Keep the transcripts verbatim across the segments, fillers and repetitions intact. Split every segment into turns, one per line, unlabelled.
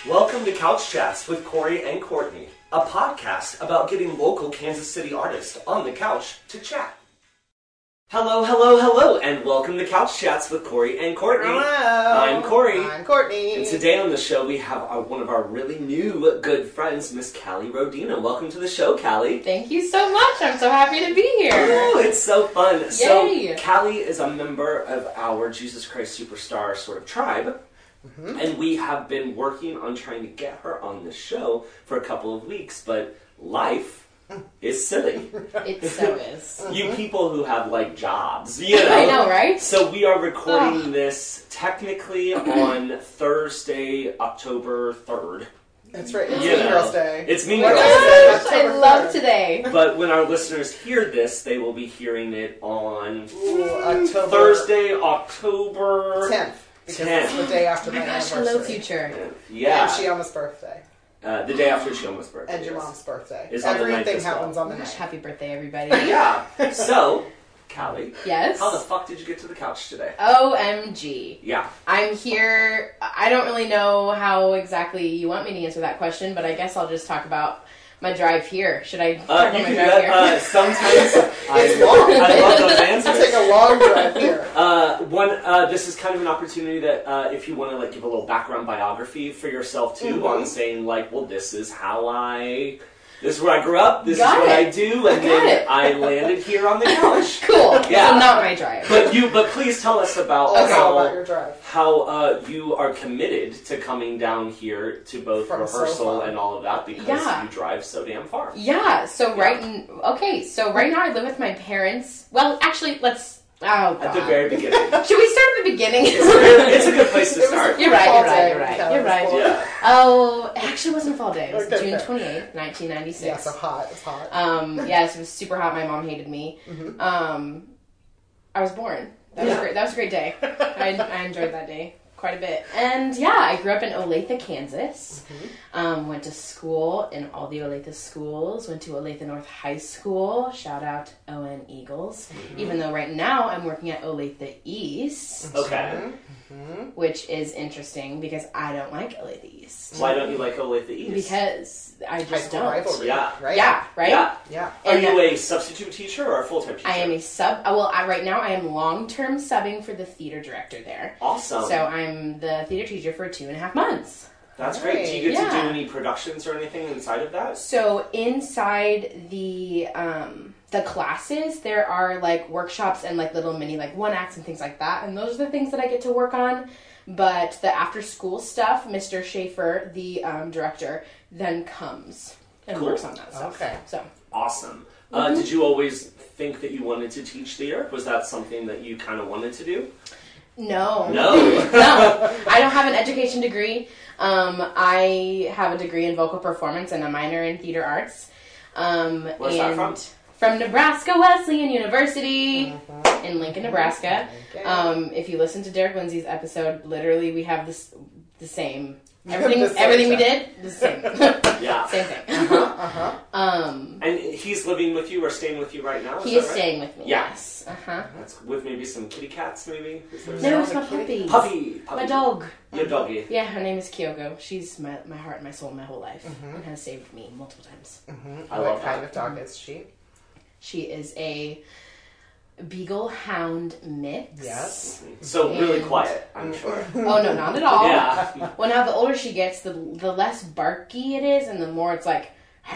Welcome to Couch Chats with Corey and Courtney, a podcast about getting local Kansas City artists on the couch to chat. Hello, hello, hello, and welcome to Couch Chats with Corey and Courtney.
Hello.
I'm Corey.
I'm Courtney.
And today on the show we have our, one of our really new good friends, Miss Callie Rodina. Welcome to the show, Callie.
Thank you so much. I'm so happy to be here.
Oh, it's so fun.
Yay.
So, Callie is a member of our Jesus Christ Superstar sort of tribe. Mm-hmm. And we have been working on trying to get her on the show for a couple of weeks, but life is silly.
It so is.
You mm-hmm. people who have, like, jobs, you know.
I know, right?
So we are recording oh. this technically on Thursday, October third.
That's right. It's
you
Mean
know.
Girls Day.
It's Mean
Girls
Day.
I love today.
But when our listeners hear this, they will be hearing it on
Ooh, October
Thursday, October
tenth. Because
tenth.
it's the day after my
Oh my gosh,
anniversary.
hello future.
Yeah.
And Shioma's birthday.
Uh, the day after Shioma's birthday.
And your
yes.
mom's birthday.
Is on the night
Everything
as well.
happens on the
Gosh,
night.
happy birthday, everybody.
Yeah. So, Callie.
Yes?
How the fuck did you get to the couch today?
O M G.
Yeah.
I'm here. I don't really know how exactly you want me to answer that question, but I guess I'll just talk about my drive here. Should I talk
Uh,
about
you
my
can do
drive
that.
here?
Uh, sometimes
It's
I,
long.
I love those answers.
Take a long drive here.
Uh, one, uh, this is kind of an opportunity that uh, if you want to like give a little background biography for yourself too,
Mm-hmm.
on saying like, well, this is how I, this is where I grew up, this
Got
is what
it.
I do, and
I got
then
it.
I landed here on the couch.
Cool.
Yeah.
So not my drive.
But you, but please tell us about
Also
how
about your drive.
how uh, you are committed to coming down here to both
From so
rehearsal
far.
and all of that because
Yeah.
you drive so damn far.
Yeah, so
Yeah.
right in, okay, so right now I live with my parents. Well, actually, let's, oh God.
At the very beginning.
Should we start at the beginning?
It's a good place to
It was
start.
You're right,
fall
you're right,
day
you're right,
when
you're
Callie was
right.
born.
Yeah.
Oh, it actually wasn't a fall day. It was
Okay,
June
fair.
twenty-eighth, nineteen ninety-six.
Yeah, so hot. It's hot.
Um, yes, it was super hot. My mom hated me.
Mm-hmm.
Um, I was born. That was
Yeah.
great. That was a great day. I, I enjoyed that day quite a bit. And yeah, I grew up in Olathe, Kansas.
Mm-hmm.
Um, went to school in all the Olathe schools. Went to Olathe North High School. Shout out O N Eagles.
Mm-hmm.
Even though right now I'm working at Olathe East,
Okay.
Mm-hmm.
which is interesting because I don't like Olathe East.
Why don't you like Olathe East?
Because I
High
just
school
don't.
rivalry.
Yeah.
Right?
Yeah, right?
Yeah.
Yeah.
Are
And
you a substitute teacher or a full-time teacher?
I am a sub. uh, Well, I, right now I am long-term subbing for the theater director there.
Awesome.
So I'm the theater teacher for two and a half months.
That's great. Do you get
Yeah.
to do any productions or anything inside of that?
So inside the um, the classes, there are like workshops and like little mini like one acts and things like that, and those are the things that I get to work on. But the after-school stuff, Mister Schaefer, the um, director, then comes and
Cool.
works on that stuff.
Okay.
So.
Awesome. Uh, did you always think that you wanted to teach theater? Was that something that you kind of wanted to do?
No.
No.
No. I don't have an education degree. Um, I have a degree in vocal performance and a minor in theater arts. Um,
Where's
and
that from?
From Nebraska Wesleyan University
Mm-hmm.
in Lincoln, Nebraska.
Okay.
Um, if you listen to Derek Lindsay's episode, literally we have this the same. Everything,
The same
everything we
stuff.
did, the same.
Yeah.
Same thing.
Uh-huh, uh-huh.
Um,
And he's living with you or staying with you right now? Is
he
that
is
right?
staying with me.
Yeah.
Yes. Uh huh.
That's with maybe some kitty cats, maybe? Is there
No, it's
a
my
kitty?
puppy.
Puppy. Puppy.
My dog.
Your doggy.
Yeah, her name is Kyoko. She's my my heart and my soul my whole life,
Mhm.
and has saved me multiple times.
Mm-hmm.
I
what
love
kind
that.
of dog is she?
She is a beagle hound mix.
Yes.
So really
And-
quiet, I'm sure.
Oh no, not at all.
Yeah.
Well, now the older she gets, the the less barky it is, and the more it's like.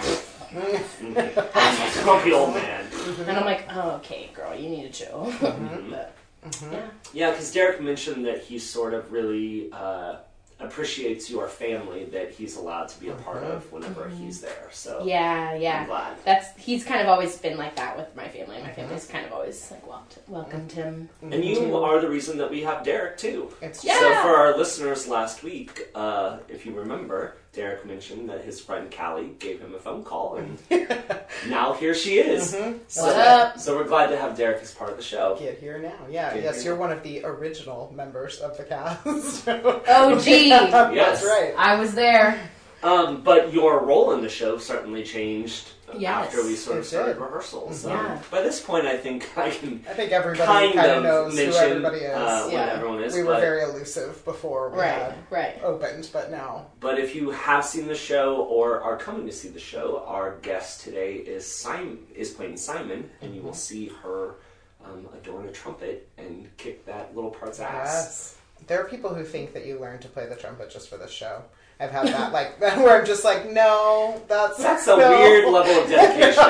Grumpy old man.
And I'm like, oh, okay, girl, you need to chill. But,
Mm-hmm.
yeah.
Yeah, because Derek mentioned that he sort of really uh, appreciates your family that he's allowed to be a part of whenever he's there. So
Yeah,
I'm
yeah.
glad.
That's he's kind of always been like that with my family. My family's kind of always like welcomed, welcomed him.
And you are the reason that we have Derek, too.
It's
Yeah.
So for our listeners last week, uh, if you remember, Derek mentioned that his friend Callie gave him a phone call, and now here she is.
Mhm.
So,
What's up?
so we're glad to have Derek as part of the show.
Get here now. Yeah,
Get
yes,
here
you're
now.
one of the original members of the cast.
Oh, gee.
That's
Yes.
right.
I was there.
Um, but your role in the show certainly changed
Yes,
after we sort of
it
started
did.
rehearsals.
Yeah.
Um, by this point, I think I can
I think everybody
kind,
kind
of
of knows who
mention
everybody is.
uh, what
Yeah.
everyone is.
we were
but,
very elusive before we
Right,
had
right.
opened, but now.
but if you have seen the show or are coming to see the show, our guest today is Simon, is playing Simon, and you will see her um, adorn a trumpet and kick that little part's ass.
Yes. There are people who think that you learn to play the trumpet just for this show. I've had that, like, where I'm just like, no, that's...
That's a
no.
weird level of dedication.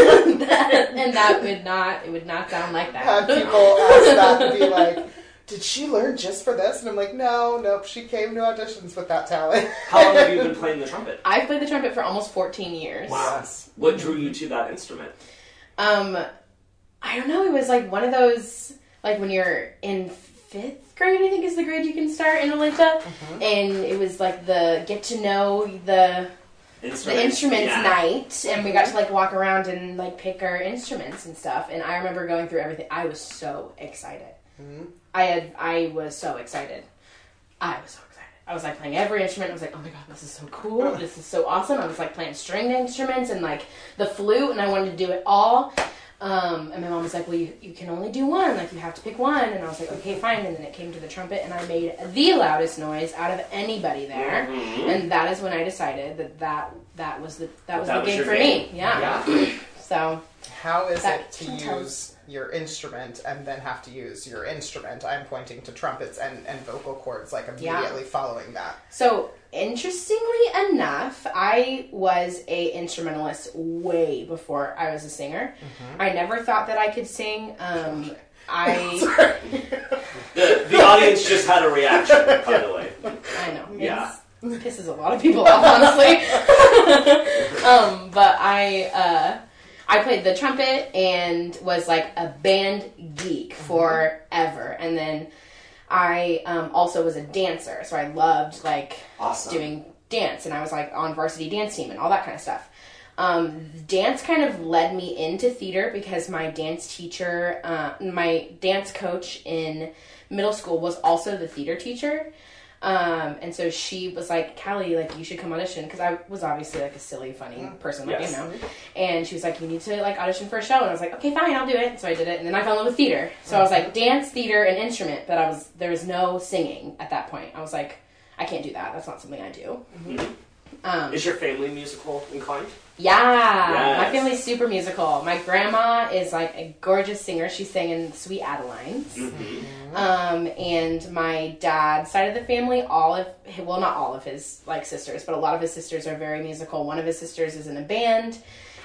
And that would not, it would not sound like
Had
that.
people ask that and be like, did she learn just for this? And I'm like, no, nope, she came to auditions with that talent.
How long have you been playing the trumpet?
I've played the trumpet for almost fourteen years.
Wow.
Yes.
What drew you to that instrument?
Um, I don't know. It was like one of those, like when you're in fifth grade, I think is the grade you can start in Atlanta.
Mm-hmm.
And it was like the get to know the
Instruments.
the instruments
Yeah.
night, and we got to like walk around and like pick our instruments and stuff. And I remember going through everything. I was so excited.
Mm-hmm.
I had, I was so excited. I was so excited. I was like playing every instrument. I was like, oh my god, this is so cool. This is so awesome. I was like playing stringed instruments and like the flute, and I wanted to do it all. Um, and my mom was like, well, you, you can only do one. Like, you have to pick one. And I was like, okay, fine. And then it came to the trumpet, and I made the loudest noise out of anybody there.
Mhm.
And that is when I decided that that, that was the that was
That
the
was
gig
your
for
game.
me. Yeah. So,
How is
That
it to
sometimes-
use your instrument and then have to use your instrument? I'm pointing to trumpets and, and vocal cords, like immediately following that.
so interestingly enough, I was a instrumentalist way before I was a singer. I never thought that I could sing. Um, I
The, the audience just had a reaction, by the way.
I know.
Yeah.
It pisses a lot of people off, honestly. um, but I uh, I played the trumpet and was like a band geek forever. And then I um, also was a dancer, so I loved like
Awesome.
doing dance, and I was like on varsity dance team and all that kind of stuff. Um, dance kind of led me into theater because my dance teacher, uh, my dance coach in middle school was also the theater teacher. Um, and so she was like, Callie, like, you should come audition. Cause I was obviously like a silly, funny person, like,
Yes.
you know, and she was like, you need to like audition for a show. And I was like, okay, fine, I'll do it. So I did it. And then I fell in love with theater. So I was like dance, theater, and instrument, but I was, there was no singing at that point. I was like, I can't do that. That's not something I do.
Mhm.
Um,
Is your family musical inclined?
yeah,
Yes.
my family's super musical. My grandma is like a gorgeous singer. She sang in Sweet Adelines.
Mm-hmm.
Um, and my dad's side of the family, all of, well, not all of his like sisters, but a lot of his sisters are very musical. One of his sisters is in a band,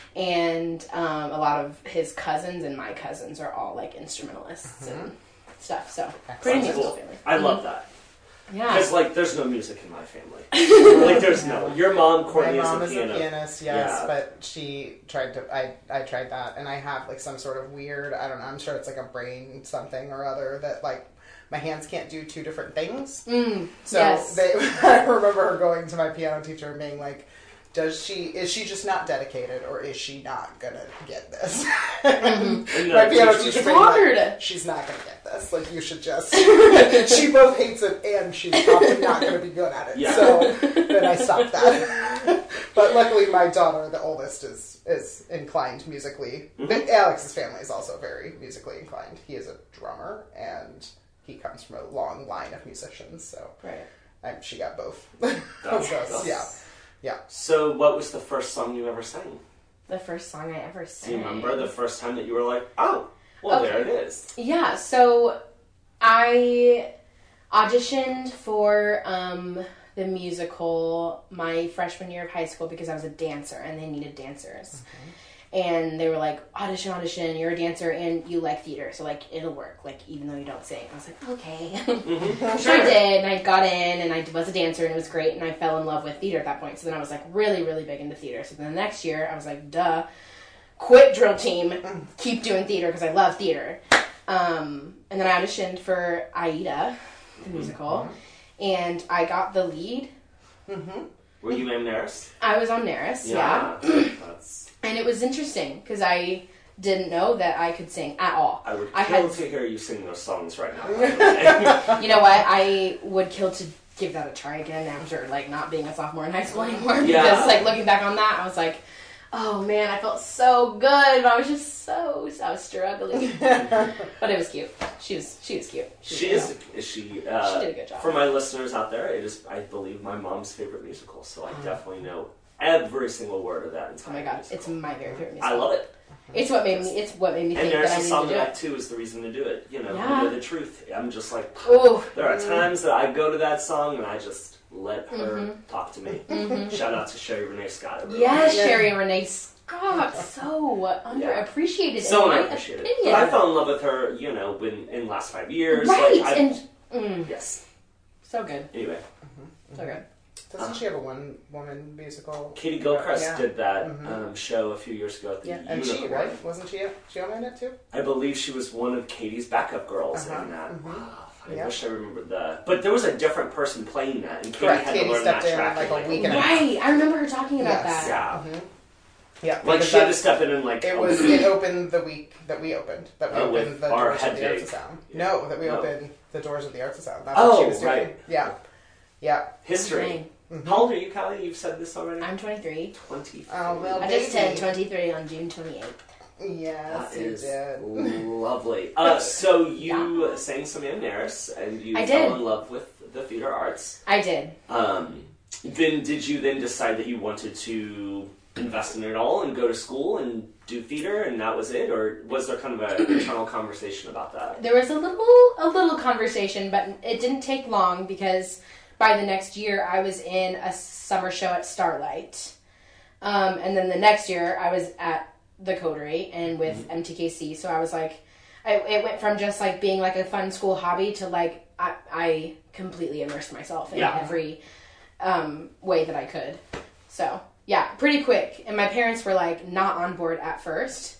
and um, a lot of his cousins and my cousins are all like instrumentalists and stuff. So pretty
Excellent.
musical
Cool.
family.
I love that.
Yeah.
Because, like, there's no music in my family. Like, there's no. Your mom,
My
Courtney,
mom
is
is
a
a
piano.
pianist, yes,
Yeah.
but she tried to. I I tried that, and I have like some sort of weird. I don't know. I'm sure it's like a brain something or other that like my hands can't do two different things.
Mm,
So
yes.
they, I remember her going to my piano teacher and being like, "Does she? Is she just not dedicated, or is she not gonna get this?" And
And
my
the
piano
teacher was
teacher
It's
being like,
hard.
"She's not gonna get this. Like you should just." She both hates it, and she's probably not gonna be good at it.
Yeah.
So then I stopped that. But luckily, my daughter, the oldest, is is inclined musically.
Mhm.
But Alex's family is also very musically inclined. He is a drummer, and he comes from a long line of musicians. So
Right.
um, she got both.
That's-
So,
that's-
yeah, yeah.
So, what was the first song you ever sang?
The first song I ever
Do
sang.
you remember the first time that you were like, oh, well,
Okay.
there it is?
Yeah, so I auditioned for um, the musical my freshman year of high school because I was a dancer and they needed dancers. And they were like, audition, audition, you're a dancer and you like theater, so like it'll work, like even though you don't sing. I was like, okay.
Mm-hmm.
So I did, and I got in, and I was a dancer, and it was great, and I fell in love with theater at that point. So then I was like really, really big into theater. So then the next year, I was like, duh, quit drill team, keep doing theater because I love theater. Um, and then I auditioned for Aida, the musical, and I got the lead.
Mm-hmm.
Were you in Naris?
I was on Naris, yeah.
That's,
And it was interesting because I didn't know that I could sing at all.
I would
I
kill
had-
to hear you sing those songs right now. by the way.
You know what? I would kill to give that a try again after like not being a sophomore in high school anymore.
Yeah.
Because like looking back on that, I was like, oh man, I felt so good. I was just so I was struggling, but it was cute. She was she was cute. She,
She
was
is. Is she? Uh,
She did a good job.
For my listeners out there, it is, I believe, my mom's favorite musical. So I
Mm.
definitely know every single word of that
Oh
entire
my god,
musical.
it's my very favorite musical.
I love it.
It's what made me. It's what made me
And
think
there's
that I
a
needed
song
to do
that
it.
too is the reason to do it. You know,
Yeah.
to know the truth. I'm just like,
Ooh.
there are times that I go to that song and I just let her
Mm-hmm.
talk to me. Shout out to Sherry Renee Scott. everyone.
Yes,
Yeah.
Sherry and Renee Scott, so underappreciated.
So
in my
underappreciated.
opinion.
But I fell in love with her, you know, when in the last five years.
Right,
Like, I-
and mm,
yes.
so good,
Anyway,
so good.
Doesn't she have a one-woman musical?
Katie Gilchrist
Yeah.
did that
Mhm.
um, show a few years ago at the
Yeah.
And she,
Unicorn.
right? Wasn't she? She on it too?
I believe she was one of Katie's backup girls
Uh-huh.
in that.
Mhm.
Wow, I
Yeah.
wish I remembered that. But there was a different person playing that, and Katie
Correct.
had
Katie
to learn
stepped
that
in
track
like
in,
a week and a
week.
half.
Right, I remember her talking about
Yes.
that.
Yeah.
Mhm. Yeah.
Like
because
she had to
that's-
step in and like
It
a
was.
week.
It opened the week that we opened. That we
Oh, with
opened the
our
doors
head
of the Arts
big.
of Sound.
Yeah.
No, that we
No.
opened the doors of the Arts of Sound. That's
Oh,
what she was doing.
right.
Yeah. Yeah.
History.
Dang.
Mhm.
How old are you, Callie? You've said this already.
I'm twenty-three.
twenty.
Oh, well,
I just
baby.
turned twenty-three on June twenty-eighth.
Yes,
That
you
is
did.
lovely. Uh, so you
Yeah.
sang some Ann Maris, and you
I
fell
did.
in love with the theater arts.
I did.
Um, then did you then decide that you wanted to invest in it all and go to school and do theater, and that was it, or was there kind of an internal conversation about that?
There was a little a little conversation, but it didn't take long because by the next year I was in a summer show at Starlight. Um, and then the next year I was at the Coterie and with
Mm-hmm.
M T K C. So I was like, I, it went from just like being like a fun school hobby to like I, I completely immersed myself in
Yeah.
every um, way that I could. So yeah, pretty quick. And my parents were like not on board at first,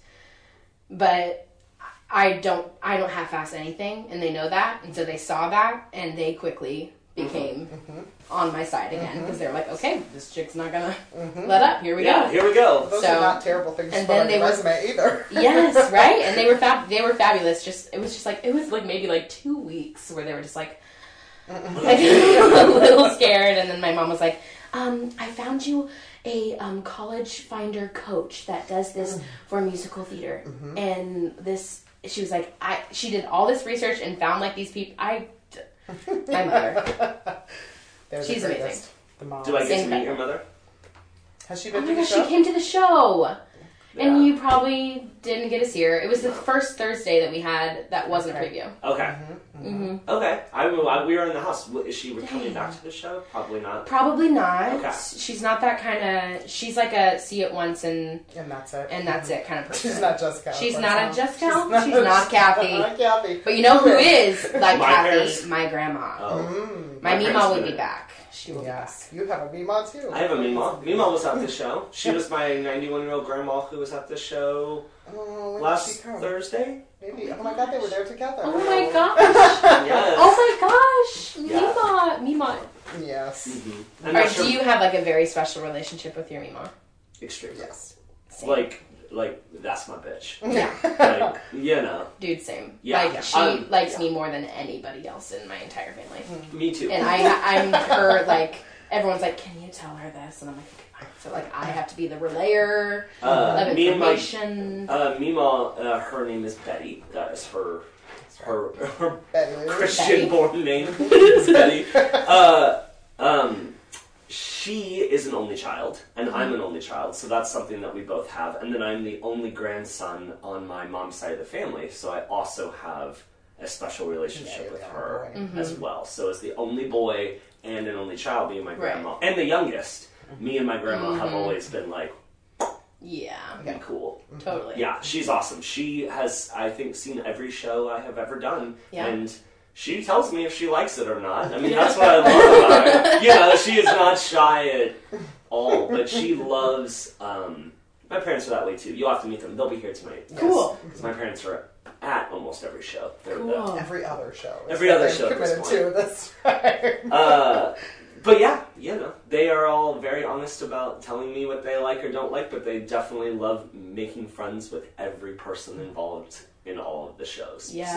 but I don't I don't half-ass anything, and they know that, and so they saw that, and they quickly became on my side again because they were like, okay, this chick's not gonna let up. Here we
Yeah,
go.
here we go.
Those
So-
are not terrible things
and
to put
then
on
they
your
were-
resume either.
Yes, right. And they were fab. They were fabulous. Just it was just like it was like maybe like two weeks where they were just like, like a little scared, and then my mom was like, um, I found you a um, college finder coach that does this for musical theater, and this. She was like, I. She did all this research and found like these people. I, my mother.
They're the
She's amazing.
greatest. The mom.
Do I get to
Same
meet
thing.
your mother?
Has she
Oh
been
my
to the
gosh,
show?
she came to the show.
Yeah.
And you probably didn't get to see her. It was the first Thursday that we had that wasn't a
Okay.
preview.
Okay.
Mm-hmm.
Okay. I, I, we were in the house. Is she coming back to the show? Probably not.
Probably not.
Okay.
She's not that kind of. She's like a see it once and
And that's it.
and that's it kind of person.
She's not Jessica.
She's
of
not a
course
Jessica.
not.
She's not Kathy.
Not Kathy.
But you know who is like
My
Kathy?
parents.
My grandma.
Oh.
Mm.
My
My parents
Mima will
did
be
it.
back. She will
Yes, you have a Mima too.
I have a Mima. Mima was at the show. She was my ninety-one-year-old grandma who was at the show
Oh, when did
last
she come?
Thursday.
Maybe. Oh my God, they were there together.
be. Oh my gosh.
Yes.
Oh my gosh.
Yeah.
Mima. Mima.
Yes.
Mhm. I'm
Or
not sure.
do you have like a very special relationship with your Mima?
Extremely.
Yes.
Same.
Like, like that's my bitch.
Yeah.
Like, you know,
Dude, same.
Yeah.
Like she
Um,
likes
yeah.
me more than anybody else in my entire family.
me too.
And I, I'm her like everyone's like, can you tell her this? And I'm like, okay, fine. So like I have to be the relayer
uh,
of
me and my
information.
uh, Mima, uh, her name is Betty. That is her her, her
Betty Lou.
Christian born name is Betty. Uh, um, she is an only child, and I'm an only child, so that's something that we both have. And then I'm the only grandson on my mom's side of the family, so I also have a special relationship
Yeah,
with
yeah,
her
boy.
Mm-hmm.
as well. So as the only boy and an only child, being my
Right.
grandma, and the youngest, me and my grandma have
Mhm.
always been like,
Yeah,
be cool.
totally.
Yeah, she's awesome. She has, I think, seen every show I have ever done,
Yeah.
and she tells me if she likes it or not. I mean, that's what I love about her. You know, she is not shy at all, but she loves. Um, my parents are that way too. You'll have to meet them. They'll be here tonight.
Cool.
Because my parents are at almost every show. They're
Cool.
Every other show. is
Every
what
other
they're
show at this
committed to. That's right.
the, uh, but yeah, you know, they are all very honest about telling me what they like or don't like, but they definitely love making friends with every person involved in all of the shows.
Yeah.
So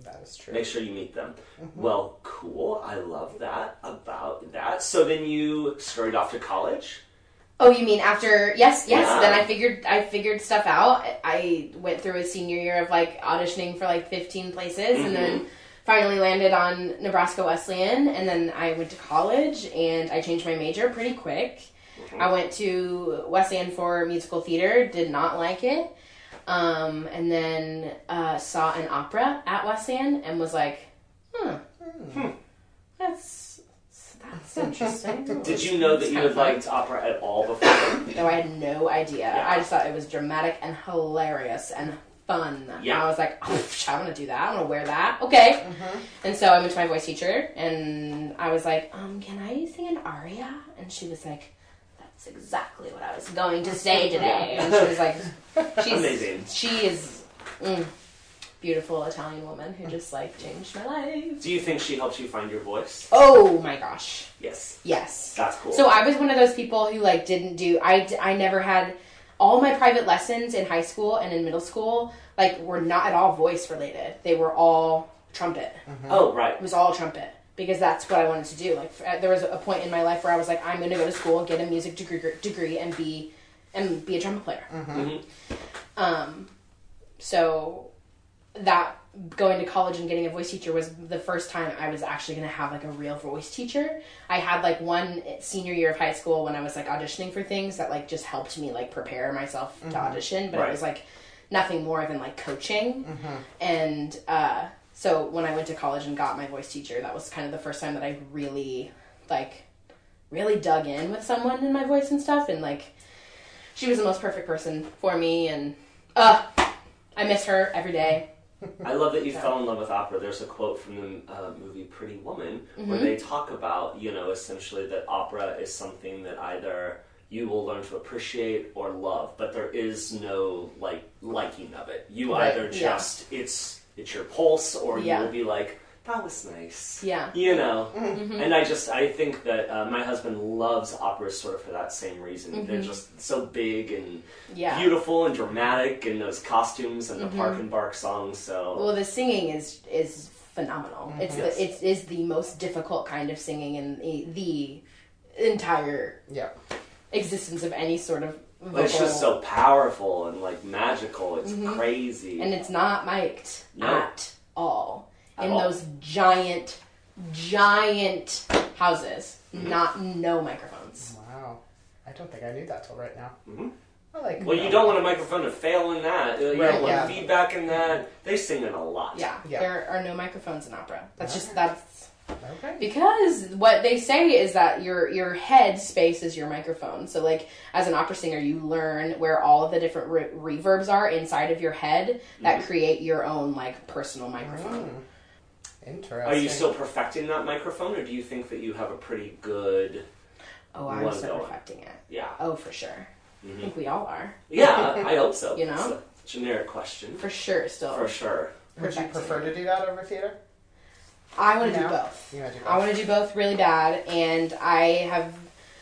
That is true.
Make sure you meet them.
Mm-hmm.
Well, cool. I love that about that. So then you scurried off to college?
Oh, you mean after? Yes, yes.
Yeah.
Then I figured I figured stuff out. I went through a senior year of like auditioning for like fifteen places, mm-hmm. and then finally landed on Nebraska Wesleyan. And then I went to college, and I changed my major pretty quick. Mm-hmm. I went to Wesleyan for musical theater. Did not like it. Um, and then uh, saw an opera at Wesleyan and was like, huh, hmm. that's. That's interesting.
Did you know that you had liked opera at all before?
No, I had no idea.
Yeah.
I just thought it was dramatic and hilarious and fun.
Yeah.
And I was like, oh, I want to do that. I want to wear that. Okay.
Mm-hmm.
And so I went to my voice teacher, and I was like, um, can I sing an aria? And she was like, that's exactly what I was going to say today. And she was like, she's,
amazing.
She is... Mm, beautiful Italian woman who just like changed my life.
Do you think she helped you find your voice?
Oh my gosh.
Yes.
Yes.
That's cool.
So I was one of those people who like didn't do, I, I never had, all my private lessons in high school and in middle school like were not at all voice related. They were all trumpet.
Mm-hmm. Oh, right.
It was all trumpet because that's what I wanted to do. Like there was a point in my life where I was like, I'm going to go to school, get a music degree, degree and be, and be a trumpet player.
Mm-hmm.
Um, so that going to college and getting a voice teacher was the first time I was actually going to have like a real voice teacher. I had like one senior year of high school when I was like auditioning for things that like just helped me like prepare myself mm-hmm. to audition, but right. it was like nothing more than like coaching. Mm-hmm. And uh, so when I went to college and got my voice teacher, that was kind of the first time that I really like really dug in with someone in my voice and stuff. And like she was the most perfect person for me, and uh, I miss her every day.
I love that you yeah. fell in love with opera. There's a quote from the uh, movie Pretty Woman mm-hmm. where they talk about, you know, essentially that opera is something that either you will learn to appreciate or love, but there is no, like, liking of it. You right. either just, yeah. it's it's your pulse, or yeah. you will be like, that was nice.
Yeah.
You know?
Mm-hmm.
And I just, I think that uh, my husband loves operas sort of for that same reason. Mm-hmm. They're just so big and yeah. beautiful and dramatic, and those costumes and the mm-hmm. Park and Bark songs, so...
Well, the singing is is phenomenal. Mm-hmm. It's yes. it is the most difficult kind of singing in the, the entire
yeah.
existence of any sort of vocal.
But it's just so powerful and, like, magical. It's
mm-hmm.
crazy.
And it's not mic'd no. at all.
At
in
all.
Those giant, giant houses.
Mm-hmm.
Not, no microphones.
Wow. I don't think I knew that till right now.
Mm-hmm.
I like
well, you don't want a microphone to fail in that. You
right,
don't want
yeah.
feedback in that. They sing it a lot.
Yeah,
yeah.
There are no microphones in opera. That's
okay.
just, that's...
Okay.
Because what they say is that your your head space is your microphone. So, like, as an opera singer, you learn where all of the different re- reverbs are inside of your head that mm-hmm. create your own, like, personal microphone.
Mm. Interesting.
Are you still perfecting that microphone, or do you think that you have a pretty good
Oh, I'm still perfecting it.
Yeah.
Oh, for sure.
Mm-hmm.
I think we all are.
Yeah, I hope so.
You know?
It's a generic question.
For sure, still.
For sure.
Would you prefer to do that over theater?
I want to do both.
You want to do both.
I want to do both really bad, and I have,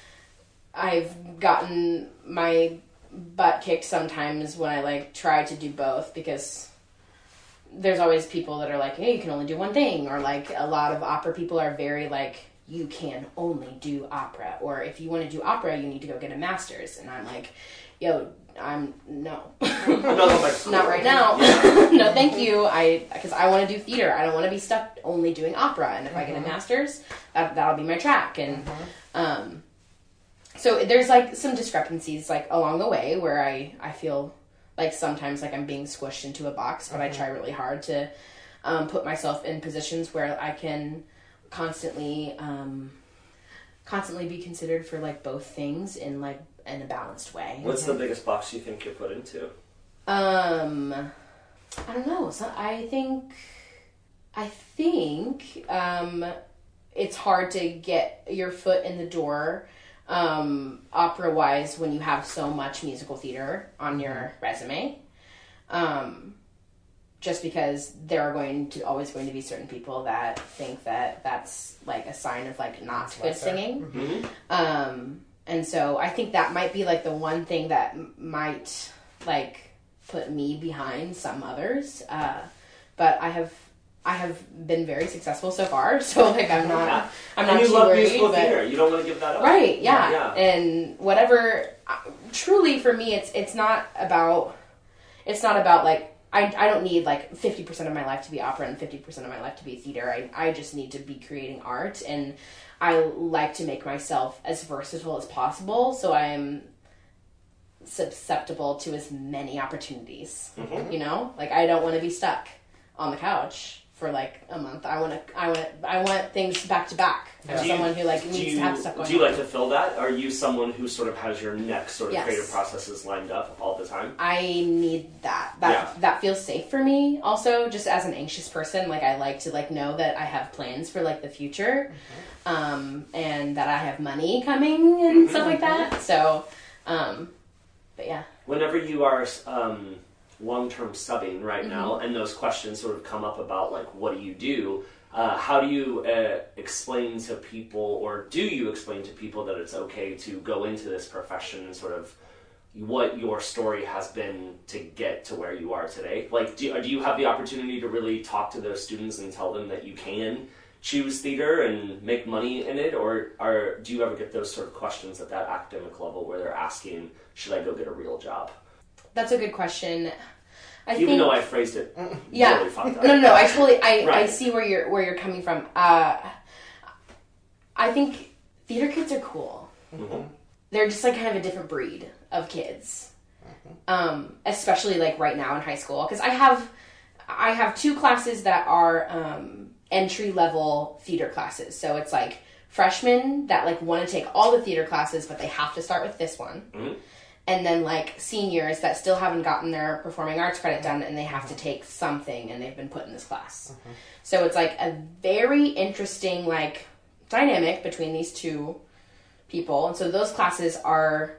I've gotten my butt kicked sometimes when I like try to do both, because there's always people that are like, hey, you can only do one thing, or like a lot of opera people are very like, you can only do opera, or if you want to do opera, you need to go get a master's, and I'm like, yo, I'm no, not right now. No, thank you. I because I want to do theater. I don't want to be stuck only doing opera. And if mm-hmm. I get a master's, that that'll be my track. And mm-hmm. um, so there's like some discrepancies like along the way where I I feel like sometimes like I'm being squished into a box, but mm-hmm. I try really hard to um, put myself in positions where I can constantly um, constantly be considered for like both things in like. In a balanced way.
What's the biggest box you think you're put into?
Um, I don't know. So I think, I think, um, it's hard to get your foot in the door, um, opera-wise when you have so much musical theater on your resume. Um, just because there are going to always going to be certain people that think that that's like a sign of like not that's good singing.
Mm-hmm.
Um. And so I think that might be, like, the one thing that m- might, like, put me behind some others. Uh, but I have I have been very successful so far, so like I'm not,
yeah.
I'm
and
not
you
too
love
worried.
musical
But,
theater. You don't want to give that up.
right? Yeah.
yeah.
And whatever. Truly, for me, it's it's not about. It's not about like I I don't need like fifty percent of my life to be opera and fifty percent of my life to be theater. I I just need to be creating art, and I like to make myself as versatile as possible, so I am susceptible to as many opportunities. Mm-hmm. You know, like I don't want to be stuck on the couch for like a month. I want to. I want. I want things back to back. I'm someone who like needs
you,
to have stuff going on.
Do you like to fill that? Are you someone who sort of has your next sort of
Yes.
creative processes lined up all the time?
I need that. That
Yeah.
that feels safe for me. Also, just as an anxious person, like I like to like know that I have plans for like the future, mm-hmm. um, and that I have money coming and stuff like that. So, um, but yeah.
Whenever you are um, long-term subbing right
mm-hmm.
now, and those questions sort of come up about like, what do you do? Uh, how do you uh, explain to people, or do you explain to people that it's okay to go into this profession and sort of what your story has been to get to where you are today? Like, do, do you have the opportunity to really talk to those students and tell them that you can choose theater and make money in it, or, or do you ever get those sort of questions at that academic level where they're asking, should I go get a real job?
That's a good question. I
Even
think,
though I phrased it
yeah,
really fucked up.
no, no, no. I totally, I,
Right.
I see where you're where you're coming from. Uh, I think theater kids are cool.
Mm-hmm.
They're just like kind of a different breed of kids, um, especially like right now in high school. Because I have, I have two classes that are um, entry level theater classes. So it's like freshmen that like want to take all the theater classes, but they have to start with this one.
Mm-hmm.
And then like seniors that still haven't gotten their performing arts credit done, and they have to take something, and they've been put in this class. Mm-hmm. So it's like a very interesting like dynamic between these two people. And so those classes are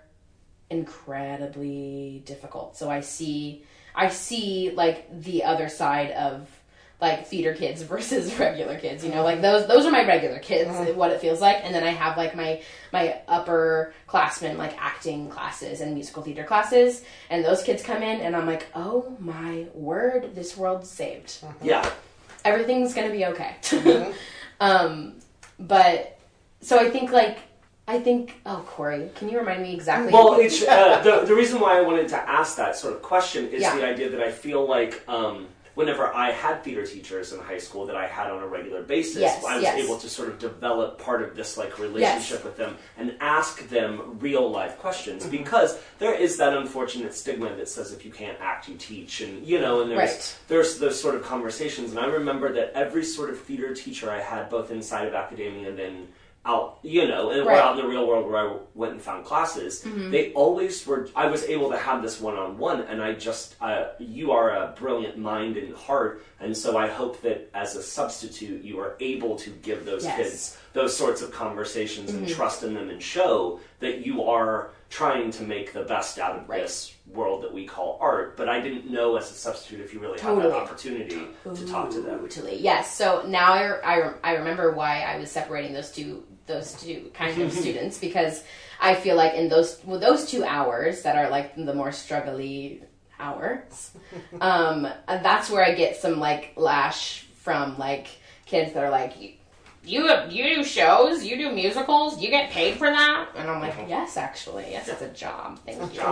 incredibly difficult. So I see I see like the other side of like theater kids versus regular kids, you know, like those those are my regular kids, mm-hmm. what it feels like. And then I have like my my upper classmen like acting classes and musical theater classes, and those kids come in and I'm like, oh my word, this world's saved.
Mm-hmm. Yeah.
Everything's gonna be okay. Mm-hmm. um but so I think like I think, oh, Corey, can you remind me exactly?
Well, it's, uh, the, the reason why I wanted to ask that sort of question is
yeah.
the idea that I feel like um, whenever I had theater teachers in high school that I had on a regular basis,
yes,
I was
yes.
able to sort of develop part of this like relationship
yes.
with them and ask them real life questions,
mm-hmm.
because there is that unfortunate stigma that says if you can't act, you teach, and you know, and there's
right.
there's those sort of conversations. And I remember that every sort of theater teacher I had, both inside of academia and then out, you know, and
right.
we're out in the real world where I went and found classes, mm-hmm. they always were, I was able to have this one-on-one, and I just, uh, you are a brilliant mind and heart, and so I hope that as a substitute, you are able to give those
yes.
kids those sorts of conversations mm-hmm. and trust in them and show that you are trying to make the best out of right. this world that we call art. But I didn't know as a substitute if you really
totally.
have that opportunity to talk to them.
Totally, yes. So now I, I, I remember why I was separating those two those two kinds of students, because I feel like in those well, those two hours that are like the more struggly hours, um, that's where I get some like lash from like kids that are like, you you do shows, you do musicals, you get paid for that? And I'm like, yes, actually, yes, it's a job, thank you.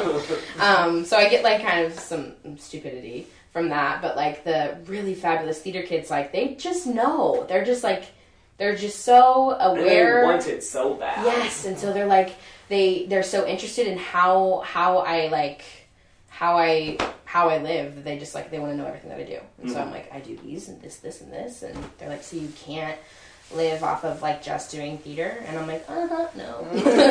um, so I get like kind of some stupidity from that, but like the really fabulous theater kids, like they just know, they're just like, they're just so aware.
And they want it so bad.
Yes, and so they're like, they they're so interested in how how I like how I how I live that they just like they want to know everything that I do. And mm-hmm. so I'm like, I do these and this, this and this, and they're like, so you can't live off of like just doing theater? And I'm like, uh-huh, no.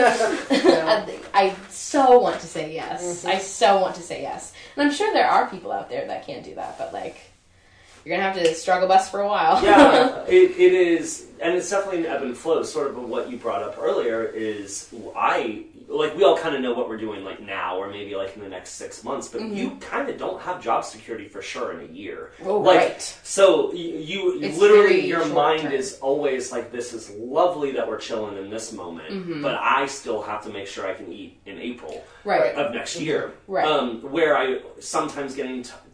no. I so want to say yes. Mm-hmm. I so want to say yes. And I'm sure there are people out there that can't do that, but like, you're gonna have to struggle bus for a while.
Yeah, it, it is, and it's definitely an ebb and flow. Sort of what you brought up earlier is I like we all kind of know what we're doing like now, or maybe like in the next six months. But mm-hmm. you kind of don't have job security for sure in a year.
Oh,
like,
right.
So you, you literally your mind term. is always like, this is lovely that we're chilling in this moment, mm-hmm. but I still have to make sure I can eat in April
right.
of next year.
Right.
Um, where I sometimes getting. T-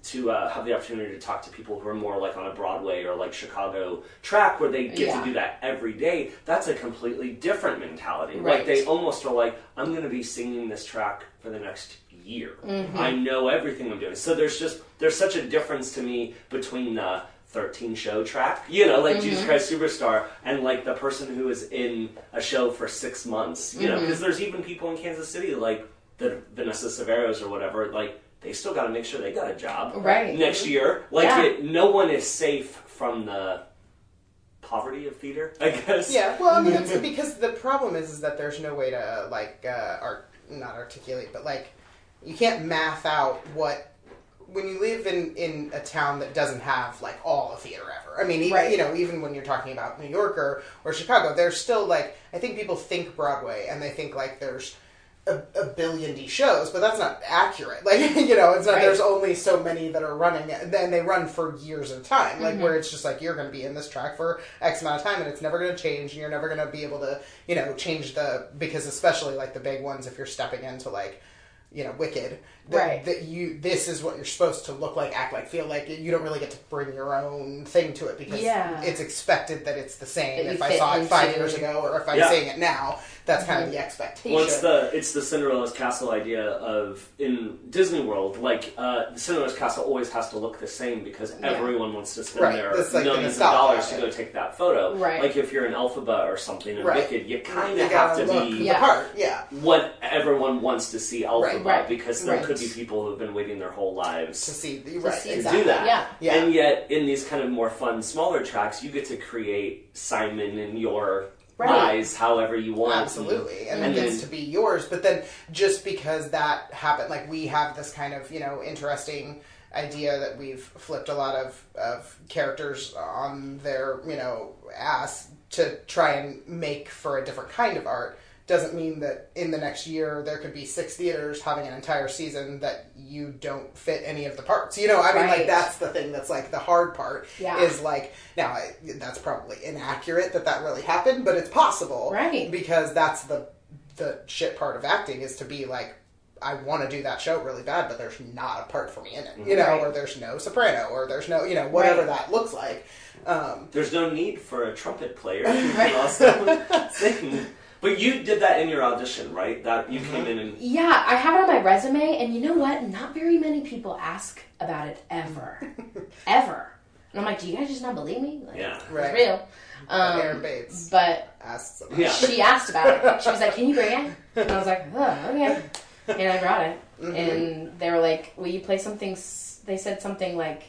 to uh, have the opportunity to talk to people who are more like on a Broadway or like Chicago track where they get
Yeah.
to do that every day, that's a completely different mentality.
Right.
Like they almost are like, I'm going to be singing this track for the next year.
Mm-hmm.
I know everything I'm doing. So there's just, there's such a difference to me between the thirteen show track, you know, like
Mm-hmm.
Jesus Christ Superstar, and like the person who is in a show for six months, you know, because there's even people in Kansas City like the Vanessa Severos or whatever, like they still got to make sure they got a job
Right.
next year. Like
Yeah.
it, no one is safe from the poverty of theater, I guess.
Yeah, well, I mean, it's because the problem is, is that there's no way to, like, uh, art, not articulate, but, like, you can't math out what, when you live in, in a town that doesn't have, like, all the theater ever. I mean, even,
Right.
you know, even when you're talking about New York or, or Chicago, there's still, like, I think people think Broadway, and they think, like, there's a, a billion D shows, but that's not accurate. Like, you know, it's not,
Right.
there's only so many that are running, and then they run for years at a time. Like,
Mm-hmm.
where it's just like, you're going to be in this track for X amount of time, and it's never going to change, and you're never going to be able to, you know, change the, because especially, like, the big ones, if you're stepping into, like, you know, Wicked, that,
Right.
that you, this is what you're supposed to look like, act like, feel like. You don't really get to bring your own thing to it, because
Yeah.
it's expected that it's the same.
That you
If I
fit
saw it five
into-
years ago, or if I'm
Yeah.
seeing it now, that's kind of the expectation.
Well, it's the it's the Cinderella's Castle idea of in Disney World. Like uh, the Cinderella's Castle always has to look the same because
Yeah.
everyone wants to spend
Right,
their
that's like the
millions of
nostalgia
dollars to
of
go
it.
take that photo.
Right.
Like if you're in Elphaba or something in
Right.
Wicked, you kind
You
of have
gotta
to
look
be
the
Yeah.
part, yeah.
what everyone wants to see Elphaba
Right,
right,
because there
right.
could be people who have been waiting their whole lives
To see, the,
To
right,
see
to
exactly.
do that.
Yeah.
Yeah.
And yet, in these kind of more fun, smaller tracks, you get to create Simon in your
Right.
eyes however you want.
Absolutely, and,
And
it gets
then-
to be yours. But then, just because that happened, like we have this kind of you know interesting idea that we've flipped a lot of of characters on their you know ass to try and make for a different kind of art. Doesn't mean that in the next year there could be six theaters having an entire season that you don't fit any of the parts. You know, I mean,
Right.
like that's the thing that's like the hard part
Yeah.
is like now I, that's probably inaccurate that that really happened, but it's possible,
Right.
Because that's the the shit part of acting is to be like, I want to do that show really bad, but there's not a part for me in it, you know,
Right.
or there's no soprano, or there's no, you know, whatever
Right.
that looks like. Um,
There's no need for a trumpet player who can also sing. But you did that in your audition, right? That you came in and
Yeah, I have it on my resume, and you know what? Not very many people ask about it ever. Ever. And I'm like, do you guys just not believe me? Like,
yeah.
it's
Right.
real. Um,
Aaron Bates
But
asks about
Yeah.
it.
she asked about it. She was like, can you bring it? And I was like, oh, okay. And I brought it.
Mm-hmm.
And they were like, will you play something? s- They said something like,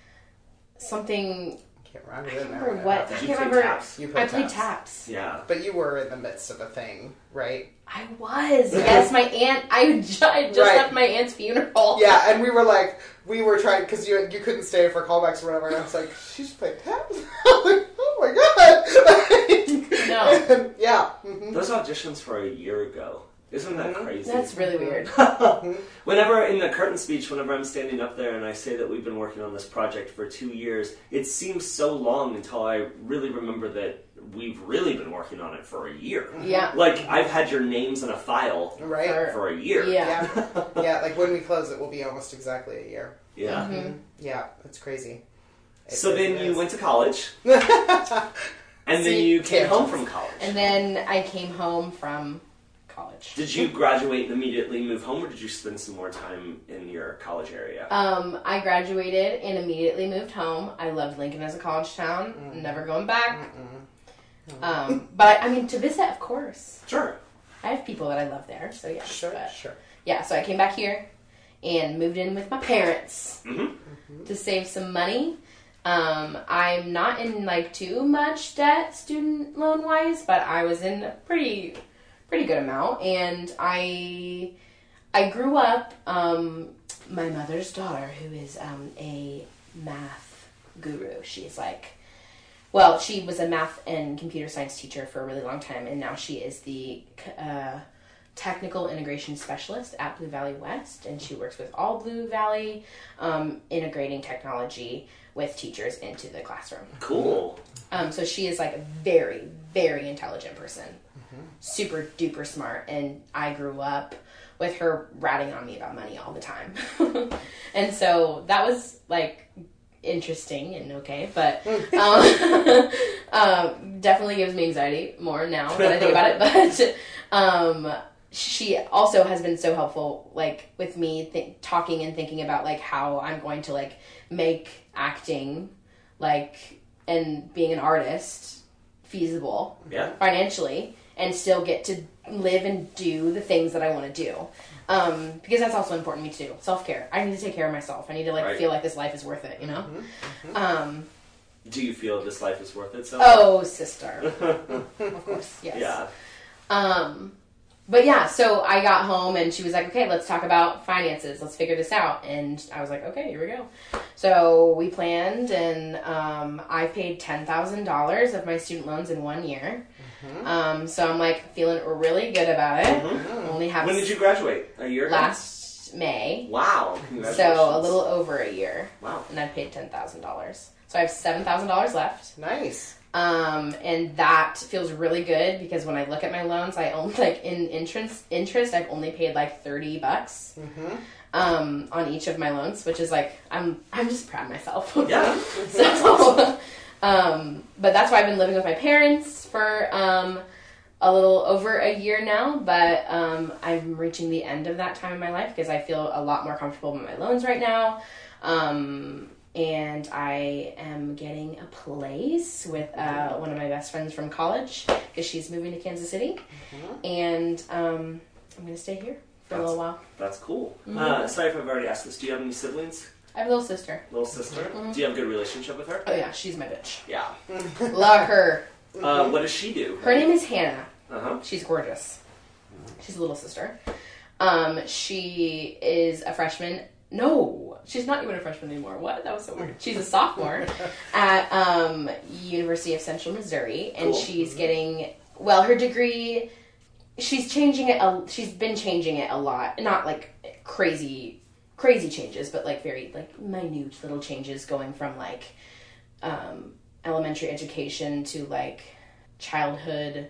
something.
Can't remember,
I can't
now
remember
I
what.
have
I
Did you
can't
play
remember.
taps?
You
I
played
played
taps.
taps.
Yeah.
But you were in the midst of a thing, right?
I was. Yes, my aunt. I just, I just
Right.
left my aunt's funeral.
Yeah, and we were like, we were trying, because you you couldn't stay for callbacks or whatever, and I was like, she just played taps? I was like, oh my god!
No.
And, yeah. mhm.
Those auditions were a year ago. Isn't that
Mhm.
crazy?
That's really weird.
Whenever in the curtain speech, whenever I'm standing up there and I say that we've been working on this project for two years, it seems so long until I really remember that we've really been working on it for a year.
Yeah.
Like, I've had your names in a file
Right?
Or-
for a year.
Yeah.
Yeah. Yeah, like when we close it will be almost exactly a year.
Yeah.
Mhm.
Yeah, it's crazy. It
So
really
then you
is.
went to college, and then
See,
you came
tangents.
home from college.
And then I came home from college.
Did you graduate and immediately move home, or did you spend some more time in your college area?
Um, I graduated and immediately moved home. I loved Lincoln as a college town.
Mm.
Never going back.
Mm-mm.
Um, but I mean, to visit, of course.
Sure.
I have people that I love there, so yeah.
Sure,
But,
sure.
yeah, so I came back here and moved in with my parents
Mhm.
to save some money. Um, I'm not in like too much debt student loan wise, but I was in a pretty pretty good amount, and I I grew up. Um, my mother's daughter, who is um, a math guru, she's like, well, she was a math and computer science teacher for a really long time, and now she is the uh, technical integration specialist at Blue Valley West, and she works with all Blue Valley, um, integrating technology with teachers into the classroom.
Cool.
Um, so she is like a very, very intelligent person, super duper smart. And I grew up with her ratting on me about money all the time. And so that was like interesting and okay, but um, um, definitely gives me anxiety more now that I think about it. But um, she also has been so helpful, like with me th- talking and thinking about like how I'm going to like make acting like and being an artist feasible
yeah.
financially and still get to live and do the things that I want to do. Um, because that's also important to me too. Self-care. I need to take care of myself. I need to like
right.
feel like this life is worth it, you know?
Mm-hmm. Mm-hmm.
Um,
Do you feel this life is worth it? So
oh, sister. Of course, yes.
Yeah.
Um, but yeah, so I got home and she was like, okay, let's talk about finances. Let's figure this out. And I was like, okay, here we go. So we planned and um, I paid ten thousand dollars of my student loans in one year. Mm-hmm. Um, so I'm like feeling really good about it.
Mm-hmm.
Only have
When did you graduate? A year ago?
Last May.
Wow. Congratulations.
So a little over a year.
Wow.
And I paid ten thousand dollars. So I have seven thousand dollars left.
Nice.
Um, and that feels really good because when I look at my loans, I only like in interest, interest, I've only paid like thirty bucks,
Mm-hmm.
um, on each of my loans, which is like, I'm, I'm just proud of myself.
Yeah.
So, um, but that's why I've been living with my parents for, um, a little over a year now, but, um, I'm reaching the end of that time in my life because I feel a lot more comfortable with my loans right now. Um, And I am getting a place with uh, one of my best friends from college because she's moving to Kansas City. Mm-hmm. And um, I'm going to stay here for
that's,
a little while.
That's cool.
Mm-hmm.
Uh, sorry if I've already asked this. Do you have any siblings?
I have a little sister.
Little sister?
Mm-hmm.
Do you have a good relationship with her?
Oh, yeah. She's my bitch.
Yeah.
Love her.
Uh, what does she do?
Her name is Hannah.
Uh-huh.
She's gorgeous. She's a little sister. Um, she is a freshman. No, she's not even a freshman anymore. What? That was so weird. She's a sophomore at um, University of Central Missouri, and
Cool.
she's getting, well, her degree, she's changing it, a, she's been changing it a lot. Not like crazy, crazy changes, but like very like minute little changes going from like um, elementary education to like childhood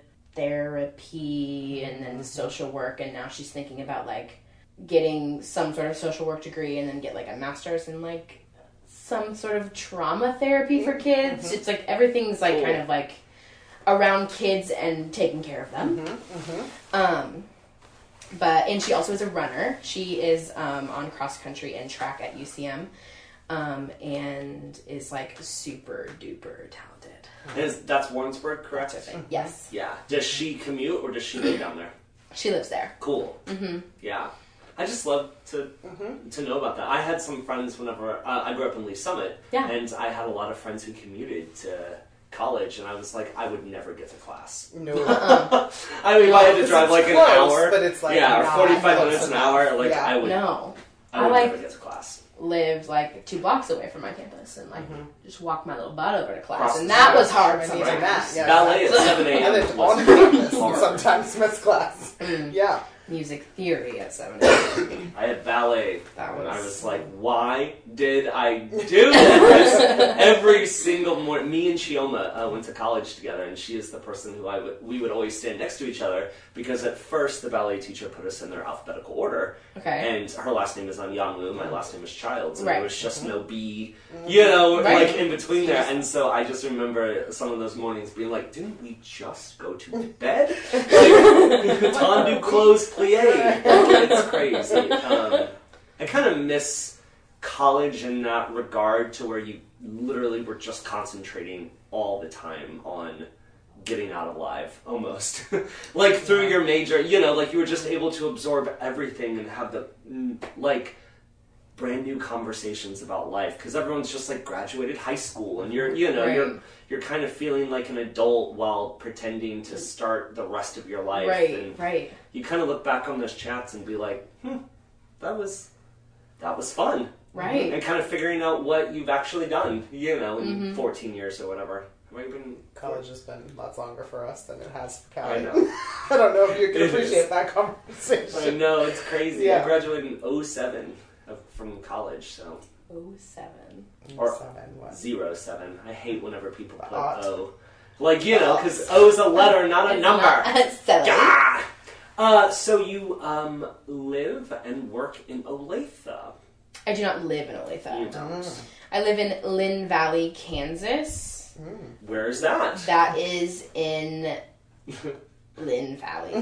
therapy and then social work, and now she's thinking about like getting some sort of social work degree and then get like a master's in like some sort of trauma therapy for kids. Mm-hmm. It's like everything's like cool. Kind of like around kids and taking care of them.
Mm-hmm. Mm-hmm.
Um, but and she also is a runner. She is um, on cross country and track at U C M, um, and is like super duper talented.
Is that's Warrensburg, correct?
That's her thing. Yes.
Yeah. Does she commute or does she live down there?
She lives there.
Cool.
Mm-hmm.
Yeah. I just love to
Mm-hmm.
to know about that. I had some friends whenever uh, I grew up in Lee Summit,
Yeah.
and I had a lot of friends who commuted to college, and I was like, I would never get to class.
No.
Uh-uh.
I mean, if I had to drive
It's
like an
close,
hour,
but it's like
yeah, or
not
forty-five
close
minutes an
enough.
hour, like
Yeah.
I would,
No.
I would
I, like-
never get to class.
Lived like two blocks away from my campus and like
Mhm.
just walk my little butt over to class,
Cross
and
the
that
street.
was hard
And
sometimes.
even that, yeah.
Ballet at seven
I
a.m.
lived
was
on campus and
hard.
sometimes missed class.
Mm.
Yeah.
Music theory at seven a.m.
I had ballet,
That
and I
was-
was like, why did I do this? Every single morning, me and Chioma uh, went to college together, and she is the person who I would, we would always stand next to each other, because at first the ballet teacher put us in their alphabetical order,
Okay.
and her last name is Anyanglu, my last name is Childs, and
Right.
there was just no B, you know,
Right.
like in between there, and so I just remember some of those mornings being like, didn't we just go to bed? Like, tendu close plie. It's crazy. Um, I kind of miss college in that regard, to where you literally were just concentrating all the time on getting out alive, almost. Like through your major, you know, like you were just able to absorb everything and have the, mm, like, brand new conversations about life, because everyone's just like graduated high school, and you're, you know,
Right.
you're you're kind of feeling like an adult while pretending to start the rest of your life.
Right,
And
right.
you kind of look back on those chats and be like, hmm, that was that was fun.
Right.
And kind of figuring out what you've actually done, you know, in
Mm-hmm.
fourteen years or whatever. Have I been
College has been lots longer for us than it has for
I
Callie.
know.
I don't know if you can
It
appreciate
is.
that
I
conversation.
know, it's crazy.
Yeah.
I graduated in oh seven of- from college, so
Oh seven.
Or-
Seven, what?
zero seven. I hate whenever people put
Ought.
O. Like, you know, because O is a letter, not a
It's
number.
not- Silly.
Gah! Uh, so you um, live and work in Olathe.
I do not live in Olathe.
You don't.
I live in Lynn Valley, Kansas.
Mm. Where is that?
That is in Lynn Valley.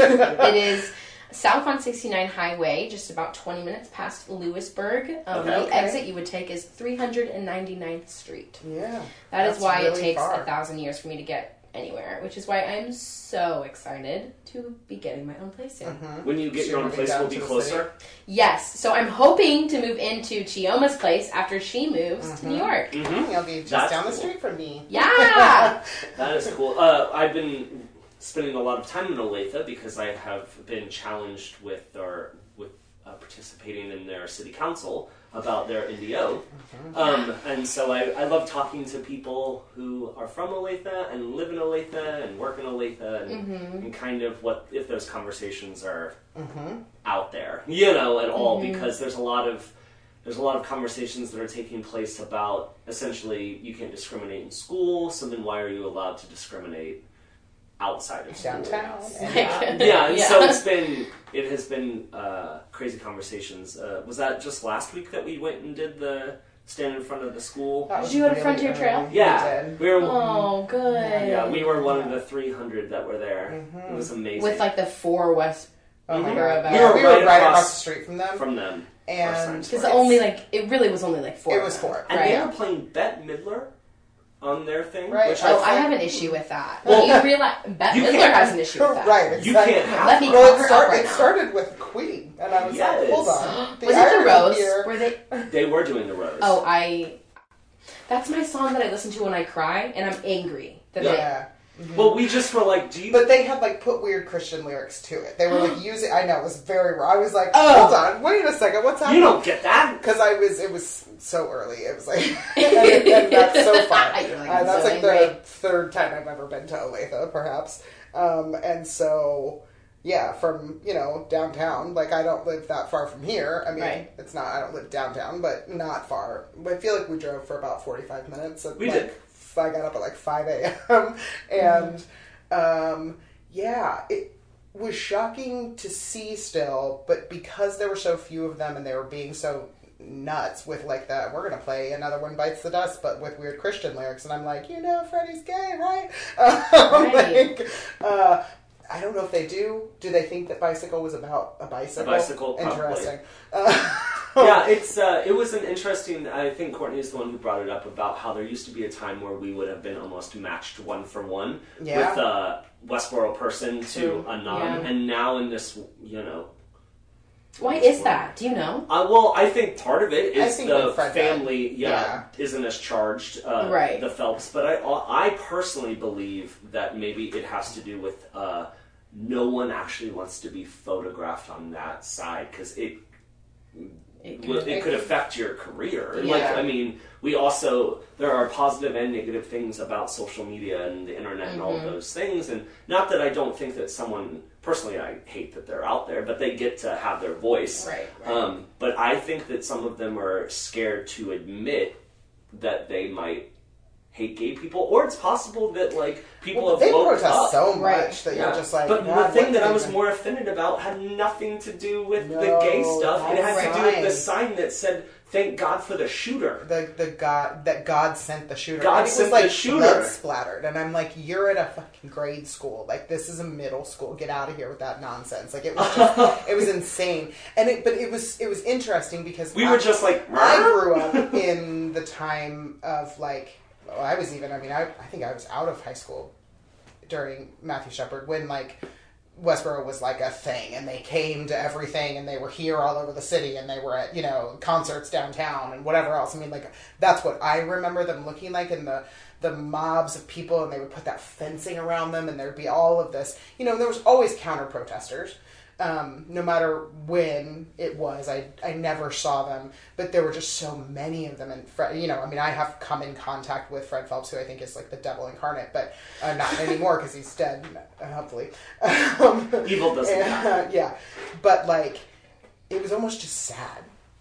It is south on sixty-nine Highway, just about twenty minutes past Lewisburg. Um,
Okay.
the
Okay.
exit you would take is three hundred ninety-ninth Street.
Yeah.
That is
That's
why
really
it takes
far.
a thousand years for me to get anywhere, which is why I'm so excited to be getting my own place soon.
When you get
So
your
you're
own place,
moving
will
down
be
to the
closer.
Yes, so I'm hoping to move into Chioma's place after she moves to New York.
Mm-hmm.
You'll be just
That's
down the
cool.
street from me.
Yeah!
That is cool. Uh, I've been spending a lot of time in Olathe because I have been challenged with or with uh, participating in their city council about their N D O.
Mm-hmm.
Um, and so I, I love talking to people who are from Olathe and live in Olathe and work in Olathe and,
Mm-hmm.
and kind of what if those conversations are
Mm-hmm.
out there, you know, at all,
Mhm.
because there's a lot of there's a lot of conversations that are taking place about essentially you can't discriminate in school, so then why are you allowed to discriminate outside of school?
Downtown.
Like-
And,
Yeah, and
Yeah.
so it's been it has been uh, crazy conversations. Uh, was that just last week that we went and did the stand in front of the school?
that
Did
was
you go to
really
Frontier
early.
Trail?
We
Yeah,
did.
we were.
Oh, good.
Yeah, we were one of the three hundred that were there.
Mhm.
It was amazing.
With like the four West.
Oh my
Mhm.
god.
We
We
were
were, we were
right
right,
across
across the street from them.
from them, Our
and
signs
Because
were-
only like, it really was only like four.
it was
of them.
four.
and
Right.
they were playing Bette Midler on their thing,
Right.
which
Oh,
I
I have an issue with that.
Well,
you realize Bette
you
Midler
can't-
has an issue with that.
Right,
You
exactly.
can't have
Let me
her.
Well,
cover
it,
up
start,
right
it
now.
started with Queen, and I was
Yes.
like, hold on. The
Was it the
irony
Rose?
here-
Were they?
They were doing the Rose.
Oh, I. That's my song that I listen to when I cry, and I'm angry that they.
Yeah.
Well, we just were like, do you?
But they had like put weird Christian lyrics to it. They were like using. I know it was very raw. I was like,
Oh.
hold on, wait a second, what's
you
happening?
don't get that.
Because I was, it was so early. It was like, and, and that's so fun.
You're like,
Uh,
I'm
that's
so
like the
angry.
third time I've ever been to Olathe, perhaps. Um, and so, yeah, from you know downtown. Like I don't live that far from here. I mean,
Right.
it's not. I don't live downtown, but not far. I feel like we drove for about forty-five minutes. And
We
like,
did.
I got up at like five a.m. and um, yeah, it was shocking to see still, but because there were so few of them and they were being so nuts with like that, we're gonna play Another One Bites the Dust, but with weird Christian lyrics, and I'm like, you know, Freddie's gay, right? Um,
Right.
like, uh, I don't know if they do. Do they think that Bicycle was about a bicycle?
A bicycle, probably.
Interesting. Uh,
Yeah, it's uh, it was an interesting. I think Courtney is the one who brought it up about how there used to be a time where we would have been almost matched one for one
Yeah.
with a Westboro person to
True.
a non,
Yeah.
and now in this, you know.
Why is that? Do you know?
Uh, well, I think part of it
I
is
think
the
when Fred
family,
died.
yeah,
Yeah.
isn't as charged, uh,
Right.
the Phelps. But I, I personally believe that maybe it has to do with uh, no one actually wants to be photographed on that side because it
It
Well,
could-
it could affect your career.
Yeah.
Like, I mean, we also, there are positive and negative things about social media and the internet and all of those things. And not that I don't think that someone, personally, I hate that they're out there, but they get to have their voice.
Right, right.
Um, but I think that some of them are scared to admit that they might hate gay people, or it's possible that, like, people
well,
have
they
woke
protest
up.
so much
Right.
that
Yeah.
you're just like,
but
God,
the thing
what
that I
can
was
even-
more offended about had nothing to do with the
No,
gay stuff. It
that
had to do with the
sign.
sign that said, "Thank God for the shooter."
the the God that God sent the shooter.
God
and it
sent
was like
the shooter.
blood splattered, and I'm like, you're at a fucking grade school. Like this is a middle school. Get out of here with that nonsense. Like it was just, it was insane. And it, but it was it was interesting because
We
I,
were just like,
I grew up in the time of like, well, I was even. I mean, I I think I was out of high school during Matthew Shepard when like. Westboro was like a thing, and they came to everything, and they were here all over the city, and they were at, you know, concerts downtown and whatever else. I mean, like, that's what I remember them looking like, and the, the mobs of people, and they would put that fencing around them, and there'd be all of this. You know, there was always counter-protesters. Um, no matter when it was, I I never saw them, but there were just so many of them. And Fred, you know, I mean, I have come in contact with Fred Phelps, who I think is like the devil incarnate, but uh, not anymore because he's dead, uh, hopefully. Um,
evil doesn't
and,
happen.
uh, yeah, but like, it was almost just sad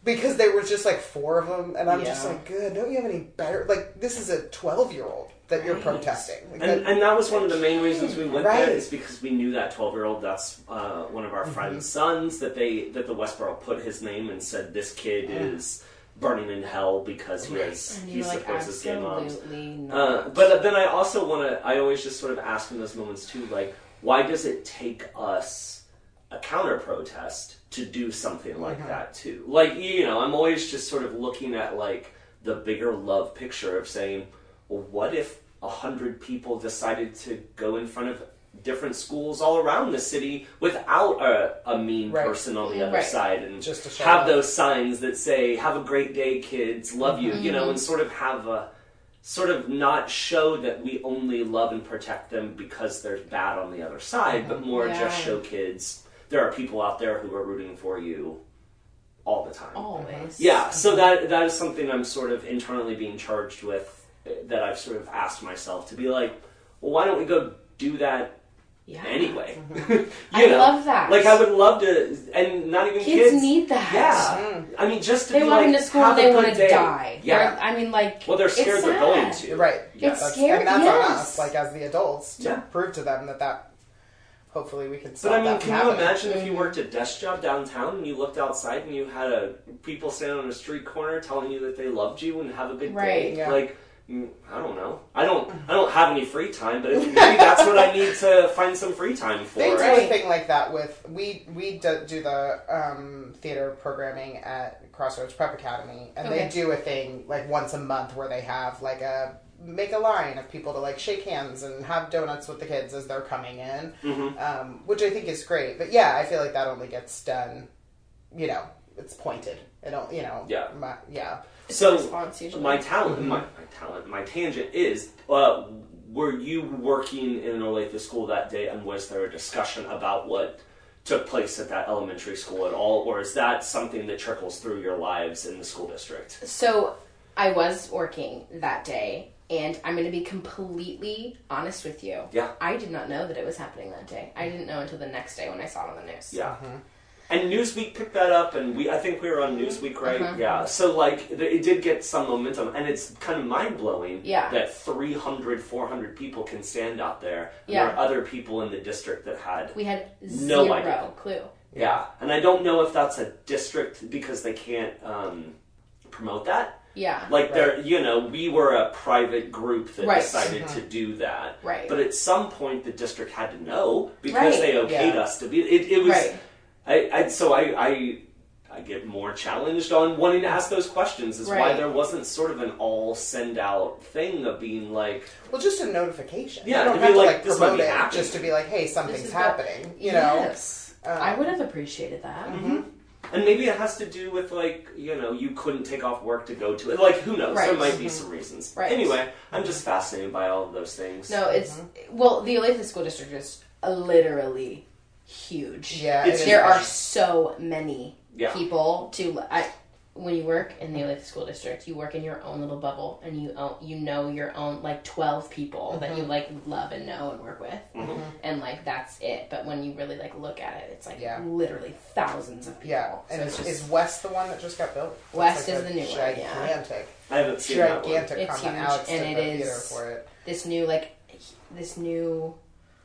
because there was just like four of them, and I'm
Yeah.
just like, good. Don't you have any better? Like, this is a twelve year old that you're
Right.
protesting, like,
And,
that,
and that was one of the main reasons we went
Right.
there, is because we knew that twelve year old. That's uh, one of our friends' sons that they that the Westboro put his name and said this kid is burning in hell because he has
And
he
you're like,
supports his gay moms.
absolutely
Uh,
not.
but then I also want to. I always just sort of ask in those moments too, like, why does it take us a counter protest to do something like
Mhm.
that too? Like, you know, I'm always just sort of looking at like the bigger love picture of saying, well, what if a hundred people decided to go in front of different schools all around the city without a, a mean
Right.
person on the other
Right.
side, and
Just to show
have
up.
those signs that say "Have a great day, kids, love you," you know, and sort of have a sort of not show that we only love and protect them because there's bad on the other side, but more
Yeah.
just show kids there are people out there who are rooting for you all the time.
Always.
Yeah, so that that is something I'm sort of internally being charged with, uh, that I've sort of asked myself to be like, well, why don't we go do that
Yeah.
anyway? you
I
know?
love that.
Like, I would love to, and not even
Kids,
kids.
need that.
Yeah, I mean, just to
They
be
walk
like,
into school
have
and they
a
want
good
to
day.
die.
Yeah.
They're- I mean, like,
Well, they're
it's
scared they're going
sad.
to.
right?
Yeah.
It's
That's,
scary,
and that's on
yes.
us, like as the adults, to
Yeah.
prove to them that that hopefully we can stop
But I mean,
that from
can you
happening.
imagine if you worked a desk job downtown and you looked outside and you had a people standing on a street corner telling you that they loved you and have a good
Right.
day?
Yeah.
Like, mm, I don't know. I don't. I don't have any free time, but if, maybe that's what I need to find some free time for.
They do
Right.
a thing like that with we we do, do the um, theater programming at Crossroads Prep Academy, and
Okay.
they do a thing like once a month where they have like a make a line of people to like shake hands and have donuts with the kids as they're coming in,
Mhm.
um, which I think is great. But yeah, I feel like that only gets done, you know, it's pointed. It don't, you know,
Yeah.
my, yeah.
It's
So,
a response usually.
My talent, my, my talent, my tangent is: uh, were you working in an Olathe school that day, and was there a discussion about what took place at that elementary school at all, or is that something that trickles through your lives in the school district?
So, I was working that day, and I'm going to be completely honest with you.
Yeah.
I did not know that it was happening that day. I didn't know until the next day when I saw it on the news.
Yeah. And Newsweek picked that up, and we I think we were on Newsweek, right?
Uh-huh.
Yeah. So, like, it it did get some momentum, and it's kind of mind-blowing
Yeah.
that three hundred, four hundred people can stand out there. And
Yeah.
there are other people in the district that had
We had
No
zero
idea.
clue.
Yeah, and I don't know if that's a district because they can't um, promote that.
Yeah.
Like, there, you know, we were a private group that
Right.
decided to do that.
Right.
But at some point, the district had to know because
Right.
they okayed
Yeah.
us to be. It, it was.
Right.
I, I so I, I I get more challenged on wanting to ask those questions. Is why
Right.
there wasn't sort of an all send out thing of being like,
Well, just a notification.
Yeah,
you don't
to be
have
like,
to like
this might
promote
be
it,
happening.
just to be like, hey, something's
This is what-
happening. You know.
Yes.
Um,
I would have appreciated that.
mm-hmm. And maybe it has to do with, like, you know, you couldn't take off work to go to it. Like, who knows?
Right.
There might be some reasons.
Right.
Anyway, I'm just fascinated by all of those things.
No, it's well, the Olathe School District is literally huge.
Yeah,
It's
it is
there are
huge.
so many
Yeah.
people to. I, when you work in the Olathe School District, you work in your own little bubble, and you own, you know your own like twelve people that you like love and know and work with,
Mhm.
and like that's it. But when you really like look at it, it's like
Yeah.
literally thousands of people.
Yeah, and
So
is,
it's just-
is West the one that just got built? It's
West
like
is
a
the new one, yeah.
Gigantic,
I haven't seen that one.
gigantic
It's
compound.
huge,
Alex
and
did
it
the theater
is-
for it.
this new like this new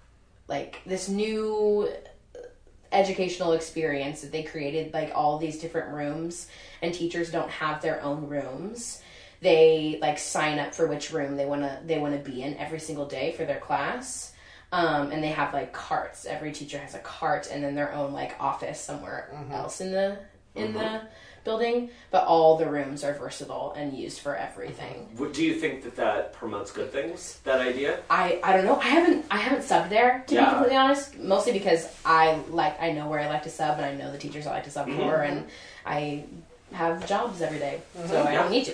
like this new educational experience that they created, like all these different rooms, and teachers don't have their own rooms. They like sign up for which room they want to they want to be in every single day for their class. Um, and they have like carts. Every teacher has a cart and then their own like office somewhere else in the in the building, but all the rooms are versatile and used for everything.
What- Do you think that that promotes good things, that idea?
I, I don't know. I haven't I haven't subbed there, to
Yeah.
be completely honest. Mostly because I like I know where I like to sub and I know the teachers I like to sub
Mhm.
for, and I have jobs every day, so I
Yeah.
don't need to.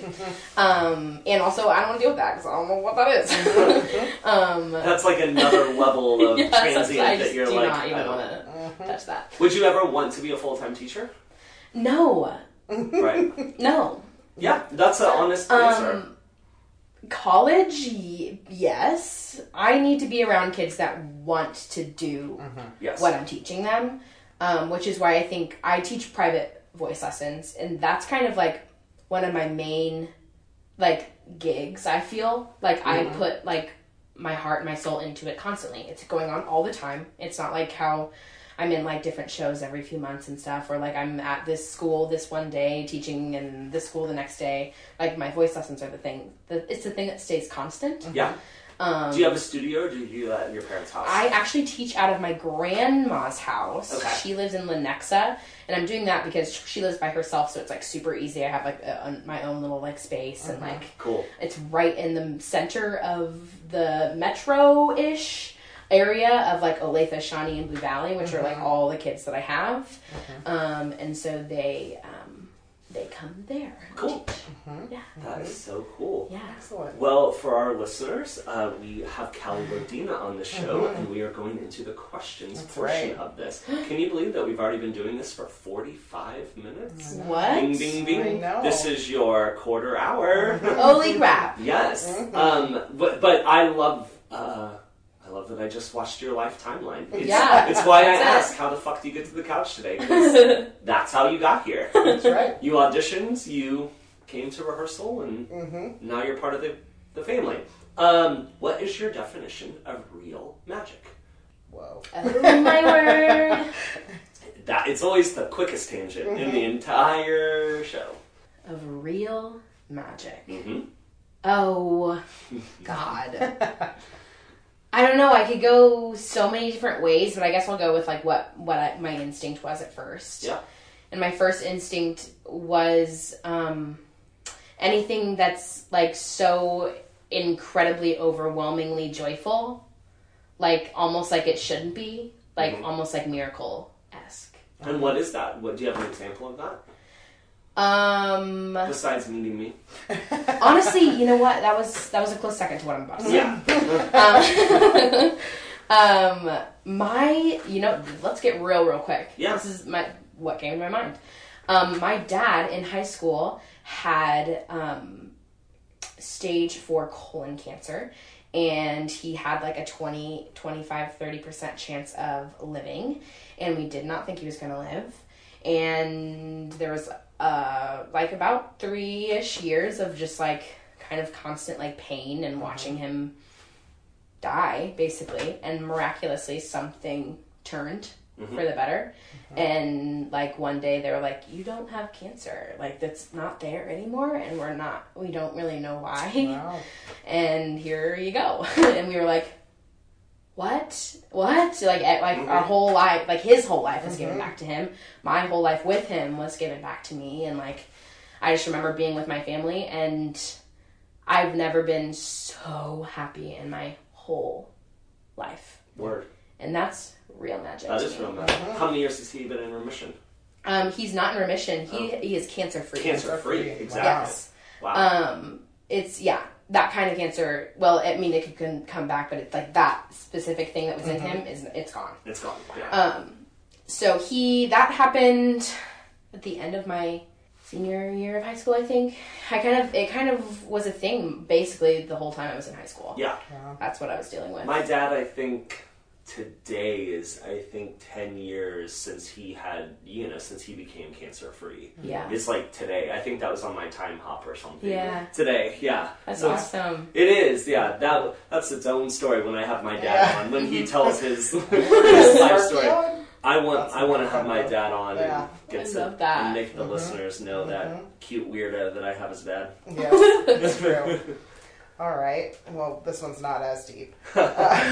Um, and also I don't want to deal with that because I don't know what that is. um,
That's like another level of
yes, that's-
transient
I
that
just
you're
do
like,
not
I
even
don't-
want to touch that.
Would you ever want to be a full-time teacher?
No,
Right.
no.
Yeah, that's an honest answer.
Um, college, y- yes. I need to be around kids that want to do
Yes.
what I'm teaching them, um, which is why I think I teach private voice lessons, and that's kind of like one of my main like gigs. I feel like mm-hmm. I put like my heart and my soul into it constantly. It's going on all the time. It's not like how I'm in like different shows every few months and stuff, or like I'm at this school this one day teaching and this school the next day. Like my voice lessons are the thing. The, it's the thing that stays constant.
Yeah.
Um,
do you have a studio, or do you do that in your parents' house?
I actually teach out of my grandma's house.
Okay.
She lives in Lenexa, and I'm doing that because she lives by herself, so it's like super easy. I have like a, my own little like space, mm-hmm. and like
cool. It's
right in the center of the metro-ish area of like Olathe, Shawnee, and Blue Valley, which mm-hmm. are like all the kids that I have. Mm-hmm. Um, and so they um, they come there.
Cool.
Mm-hmm. Yeah.
That is so cool.
Yeah.
Excellent.
Well, for our listeners, uh, we have Callie Lodina on the show,
mm-hmm.
and we are going into the questions
That's
portion
right.
of this. Can you believe that we've already been doing this for forty-five minutes?
What?
Bing, bing, bing.
I know.
This is your quarter hour.
Holy crap.
Yes.
Mm-hmm.
Um, but, but I love... Uh, I love that I just watched your life timeline. It's,
Yeah.
It's why I
That's
asked,
it.
how the fuck do you get to the couch today? 'Cause that's how you got here.
That's right.
You auditioned, you came to rehearsal, and
Mm-hmm.
now you're part of the, the family. Um, what is your definition of real magic?
Whoa.
Oh my word.
That It's always the quickest tangent
Mm-hmm.
in the entire show.
Of real magic.
Mm-hmm.
Oh, God. I don't know. I could go so many different ways, but I guess I'll go with like what what I, my instinct was at first.
Yeah.
And my first instinct was um, anything that's like so incredibly, overwhelmingly joyful, like almost like it shouldn't be, like
mm-hmm.
almost like miracle-esque.
And what is that? What, do you have an example of that?
Um.
Besides meeting me.
Honestly, you know what? That was that was a close second to what I'm about to say.
Yeah.
um, um, my, you know, let's get real, real quick.
Yeah.
This is my what came to my mind. Um, my dad in high school had um, stage four colon cancer, and he had like a twenty, twenty-five, thirty percent chance of living, and we did not think he was going to live. And there was uh, like about three-ish years of just like kind of constant like pain and watching him die, basically. And miraculously, something turned mm-hmm. for the better. Mm-hmm. And like one day they were like, you don't have cancer. Like that's not there anymore. And we're not, we don't really know why.
Wow.
And here you go. And we were like, what? What? Like, at, like mm-hmm. our whole life, like his whole life was mm-hmm. given back to him. My whole life with him was given back to me. And like, I just remember being with my family, and I've never been so happy in my whole life.
Word.
And that's real magic.
That is real magic. Mm-hmm. How many years has he been in remission?
Um, he's not in remission. He
oh.
he is cancer free.
Cancer free, exactly.
Yes.
Wow.
Um, it's yeah. That kind of cancer, well, I mean, it could come back, but it's like that specific thing that was mm-hmm. in him, is it's gone.
It's gone, yeah.
Um, so he, that happened at the end of my senior year of high school, I think. I kind of, it kind of was a thing, basically, the whole time I was in high school.
Yeah.
yeah.
That's what I was dealing with.
My dad, I think, today is, I think, ten years since he had, you know, since he became cancer-free.
Yeah.
It's like today. I think that was on my time hop or something.
Yeah.
Today, yeah.
That's
so
awesome.
It is, yeah. That That's its own story when I have my dad
yeah.
on. When he tells his, his life story. I want
That's
I want to have my dad on
yeah.
and get
I
to
love that.
and make the
mm-hmm.
listeners know mm-hmm. that cute weirdo that I have as dad.
Yes, it's true. All right. Well, this one's not as deep. Uh,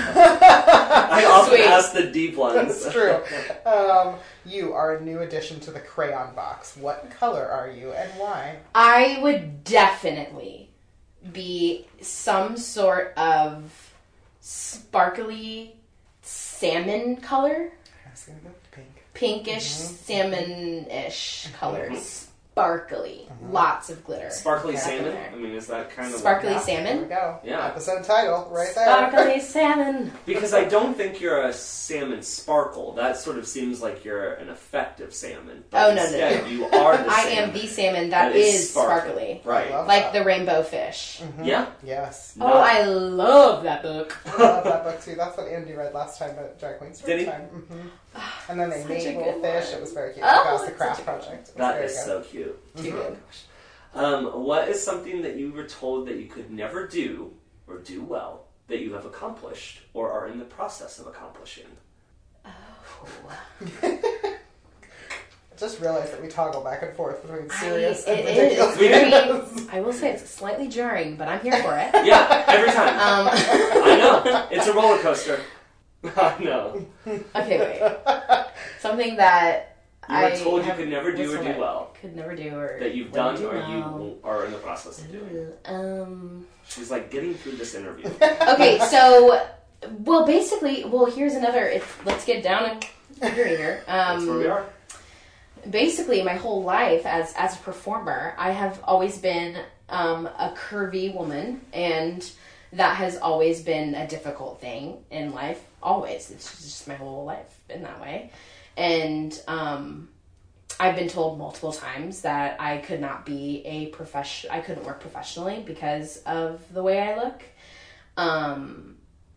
I often
Sweet.
ask the deep ones.
That's true. Um, you are a new addition to the crayon box. What color are you and why?
I would definitely be some sort of sparkly salmon color.
I was going to go with pink.
Pinkish,
mm-hmm.
salmon-ish colors. Sparkly. Mm-hmm. Lots of glitter.
Sparkly
Back in
salmon?
there.
I mean, is that kind of...
Sparkly
Yeah,
salmon?
There we go.
Yeah.
Episode title, right there.
Sparkly salmon.
Because I don't think you're a salmon sparkle. That sort of seems like you're an effective salmon. But
Oh, no, no,
instead,
no.
you are the
I
salmon.
am the salmon that,
that
is,
is
sparkly.
sparkly. Right.
I love
Like
that.
the rainbow fish.
Mm-hmm.
Yeah?
Yes.
Oh, I love that book.
I love that book too. That's what Andy read last time at Drag Queen Story
Did he?
Time. Mm-hmm. And then they
Such
made
a
little
good
fish.
one.
It was very cute.
Oh,
that was the
that's
craft
such a good
project. It was
That
very
is
good.
so cute.
Too good.
Um, what is something that you were told that you could never do or do well that you have accomplished or are in the process of accomplishing?
Oh.
I just realized that we toggle back and forth between
I,
serious
it
and
is
ridiculous.
very, I will say it's slightly jarring, but I'm here for it.
Yeah, every time.
Um,
I know. It's a roller coaster. I know.
okay, wait. Something that
You
I
were told you
have-
could never do
what's
or
the
do
word?
well.
Could never do or
That you've
wouldn't
done
do
or
well.
you are in the process of doing.
Um.
She's like getting through this interview.
Okay, so well, basically, well, here's another. It's, let's get down and dirty here. Um,
That's where we are.
Basically, my whole life as as a performer, I have always been um, a curvy woman, and that has always been a difficult thing in life. Always, it's just my whole life been that way, and um, I've been told multiple times that I could not be a profession. I couldn't work professionally because of the way I look. Um,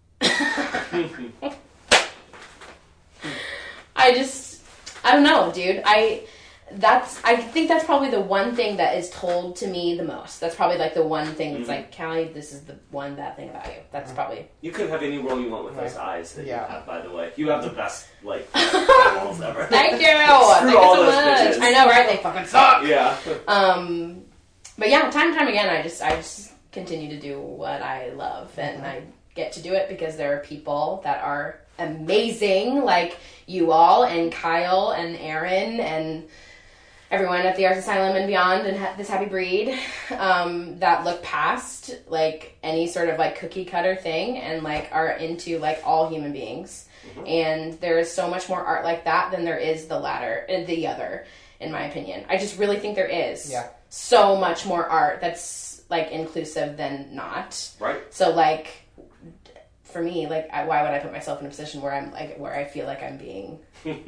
I just, I don't know, dude. I, that's, I think that's probably the one thing that is told to me the most. That's probably like the one thing that's
Mm-hmm.
like, Callie, this is the one bad thing about you. That's probably.
You can have any role you want with those
Right.
eyes that
Yeah.
you have, by the way. You have the best, like, eyeballs ever.
Thank you.
Screw
Thank you
all
so
those
much.
bitches.
I know, right? They fucking suck.
Yeah.
Um, but yeah, time and time again, I just, I just continue to do what I love, and I get to do it because there are people that are amazing, like you all, and Kyle, and Aaron, and everyone at the Arts Asylum and beyond, and ha- this happy breed, um, that look past like any sort of like cookie cutter thing, and like are into like all human beings.
Mm-hmm.
And there is so much more art like that than there is the latter, uh, the other, in my opinion. I just really think there is
Yeah.
so much more art that's like inclusive than not.
Right.
So like, for me, like, I, why would I put myself in a position where I'm like, where I feel like I'm being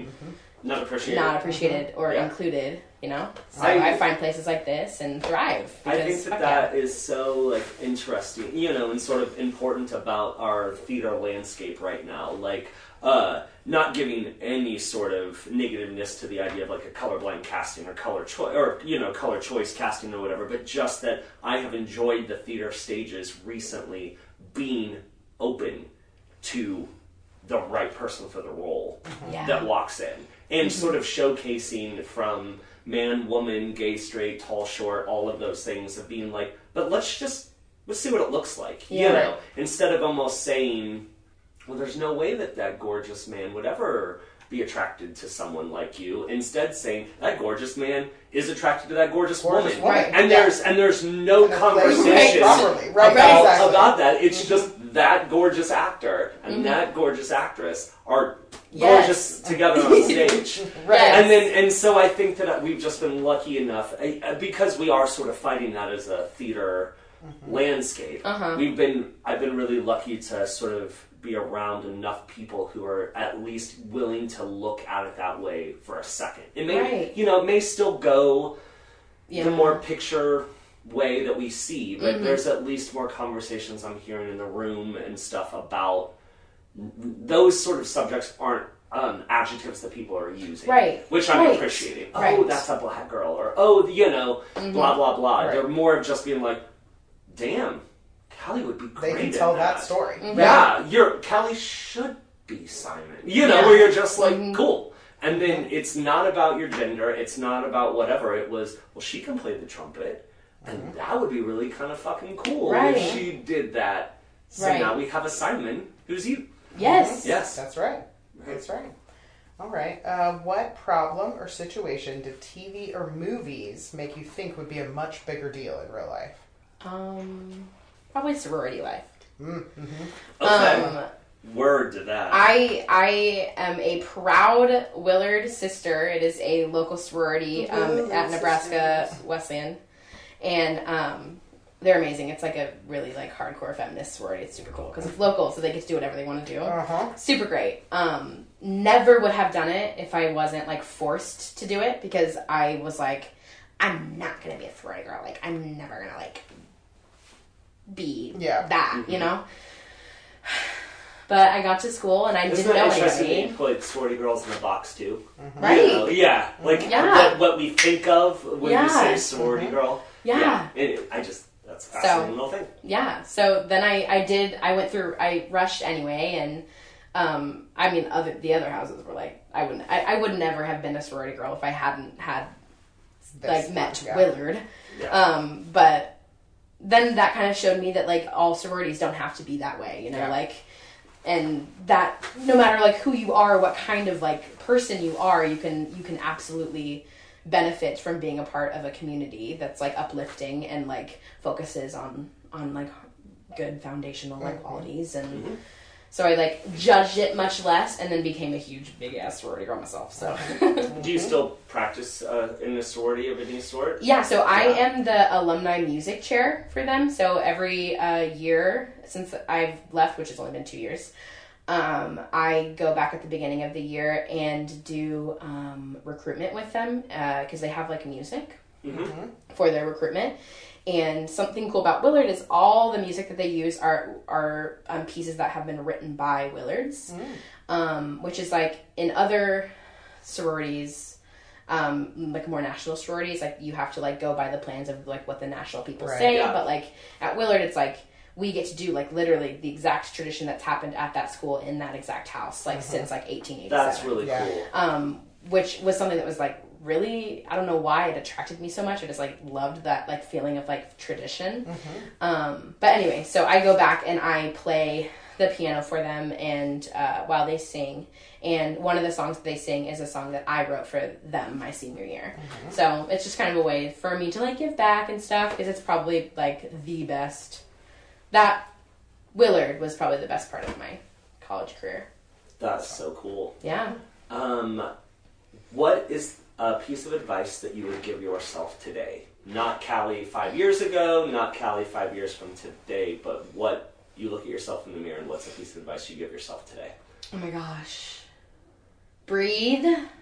Not appreciated.
not appreciated or
Yeah.
included, you know? So
I-
I, find places like this and thrive.
I
because,
think that
fuck
that is so like interesting, you know, and sort of important about our theater landscape right now. Like, uh, not giving any sort of negativeness to the idea of like a colorblind casting or color choice or you know color choice casting or whatever, but just that I have enjoyed the theater stages recently being open to the right person for the role
Yeah.
that walks in and sort of showcasing from man, woman, gay, straight, tall, short, all of those things of being like, but let's just let's see what it looks like, you
Yeah.
know, instead of almost saying, well, there's no way that that gorgeous man would ever be attracted to someone like you. Instead, saying that gorgeous man is attracted to that gorgeous,
Gorgeous
woman,
woman,
and
yeah.
there's and there's no
And it's played
conversation
properly, right,
about,
exactly.
about that. It's just that gorgeous actor and that gorgeous actress are
Yes.
gorgeous together on stage.
Right.
Yes.
And then, and so I think that we've just been lucky enough uh, because we are sort of fighting that as a theater landscape.
Uh-huh.
We've been, I've been really lucky to sort of be around enough people who are at least willing to look at it that way for a second. It may,
Right.
you know, it may still go
Yeah.
the more picture way that we see, but there's at least more conversations I'm hearing in the room and stuff about those sort of subjects aren't um, adjectives that people are using,
Right.
Which I'm
Right.
appreciating.
Right.
Oh, that's a black girl, or oh, you know, blah blah blah.
Right.
They're more of just being like, damn, Callie would be
They
great.
can
in
tell
that,
that story.
Yeah, you're Callie should be Simon. You know,
Yeah.
where you're just like cool. And then it's not about your gender. It's not about whatever. It was, well, she can play the trumpet, and that would be really kind of fucking cool
Right.
if she did that. So
Right.
now we have a Simon who's you.
Yes.
Yes.
That's right. That's right. All right. Uh, what problem or situation did T V or movies make you think would be a much bigger deal in real life?
Um, probably sorority life.
Okay.
Um,
Word to that.
I I am a proud Willard sister. It is a local sorority um,
Willard
at Nebraska
Sisters.
Wesleyan, and um, they're amazing. It's like a really like hardcore feminist sorority. It's super cool because it's local, so they get to do whatever they want to do.
Uh huh.
Super great. Um, never would have done it if I wasn't like forced to do it because I was like, I'm not gonna be a sorority girl. Like I'm never gonna like be
Yeah.
that, you know. But I got to school and I
Isn't
didn't
that
know
interesting that
anybody.
you put sorority girls in a box too?
Mm-hmm.
Right.
You know, yeah. Like
Yeah.
What, what we think of when
Yeah.
we say sorority
Mm-hmm.
girl.
Yeah.
It, I just, that's a fascinating little thing.
Yeah. So then I, I did, I went through, I rushed anyway. And, um, I mean, other, the other houses were like, I wouldn't, I, I would never have been a sorority girl if I hadn't had,
This
like, met
one, yeah.
Willard.
Yeah.
Um, but then that kind of showed me that, like, all sororities don't have to be that way, you know,
Yeah.
like, and that no matter, like, who you are, what kind of, like, person you are, you can, you can absolutely benefit from being a part of a community that's, like, uplifting and, like, focuses on, on, like, good foundational, like,
Mm-hmm.
qualities. And
Mm-hmm.
so I, like, judged it much less and then became a huge, big-ass sorority girl myself, so.
Do you still practice uh, in a sorority of any sort?
Yeah, so I
Yeah.
am the alumni music chair for them. So every uh, year since I've left, which has only been two years, um, I go back at the beginning of the year and do um, recruitment with them because they have like music
Mm-hmm.
for their recruitment. And something cool about Willard is all the music that they use are are um, pieces that have been written by Willards,
Mm.
um, which is like in other sororities, um, like more national sororities, like you have to like go by the plans of like what the national people
Right,
say.
yeah.
But like at Willard, it's like we get to do like literally the exact tradition that's happened at that school in that exact house, like since like eighteen eighty-seven.
That's really
Yeah.
cool.
Um, which was something that was like really, I don't know why it attracted me so much. I just like loved that like feeling of like tradition. Um, but anyway, so I go back and I play the piano for them and uh, while they sing. And one of the songs that they sing is a song that I wrote for them my senior year. So it's just kind of a way for me to like give back and stuff because it's probably like the best. That Willard was probably the best part of my college career.
That's so cool.
Yeah.
Um, what is a piece of advice that you would give yourself today? Not Callie five years ago, not Callie five years from today, but what you look at yourself in the mirror and what's a piece of advice you give yourself today?
Oh my gosh. Breathe.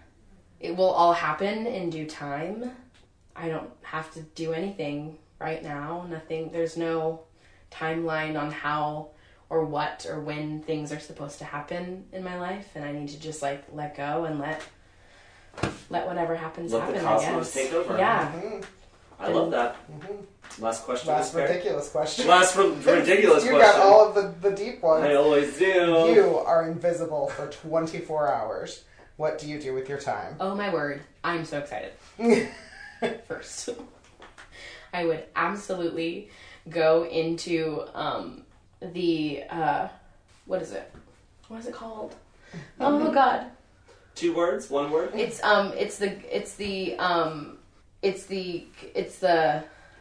It will all happen in due time. I don't have to do anything right now. Nothing, there's no timeline on how or what or when things are supposed to happen in my life, and I need to just like let go and let let whatever happens
Let
happen,
the
I
cosmos
guess.
take over.
Yeah.
Mhm.
I love that.
Mhm.
Last question.
Last
is fair.
ridiculous question.
Last r- ridiculous
you
question.
got all of the, the deep ones.
I always do.
You are invisible for twenty-four hours. What do you do with your time?
Oh my word. I'm so excited. First, I would absolutely go into um, the, uh, what is it? What is it called? Oh god.
Two words? One word?
It's, um, it's the, it's the, um, it's the, it's the,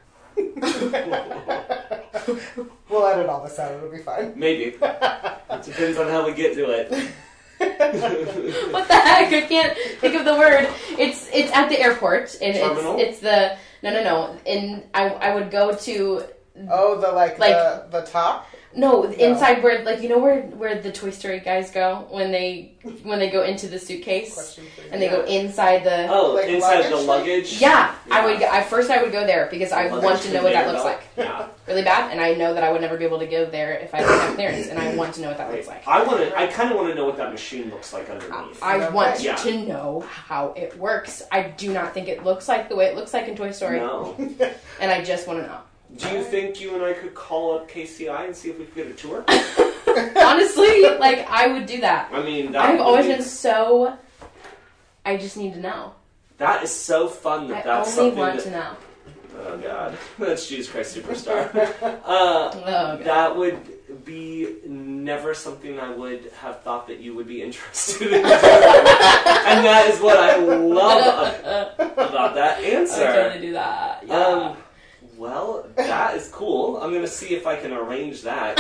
We'll edit all this out. It'll be fine.
Maybe. It depends on how we get to it.
what the heck? I can't think of the word. It's, it's at the airport, and
Terminal?
it's, it's the, no, no, no, and I, I would go to,
Oh, the like,
Like-
the the top.
no, inside where, like, you know where, where the Toy Story guys go when they, when they go into the suitcase?
Question please.
And they go inside the.
Oh,
Like
inside the
luggage?
luggage?
Yeah, I
Yeah.
would. I first I would go there because I
Luggage
want to know what that
conveyor
looks
belt.
like.
Yeah.
Really bad, and I know that I would never be able to go there if I didn't have clearance, and I want to know what that looks like.
I want to. I kind of want to know what that machine looks like underneath.
I
Okay.
want
Yeah.
to know how it works. I do not think it looks like the way it looks like in Toy Story,
No.
and I just want to know.
Do you think you and I could call up K C I and see if we could get a tour?
Honestly, like I would do that.
I mean, that
I've
would
always
be-
be so. I just need to know.
That is so fun that
I
that's
only
something
want
that.
to know.
Oh God, that's Jesus Christ Superstar. uh,
Oh, God.
that would be never something I would have thought that you would be interested in doing. And that is what I love about that
I would
answer.
totally do that. Yeah.
Um, well, that is cool. I'm gonna see if I can arrange that.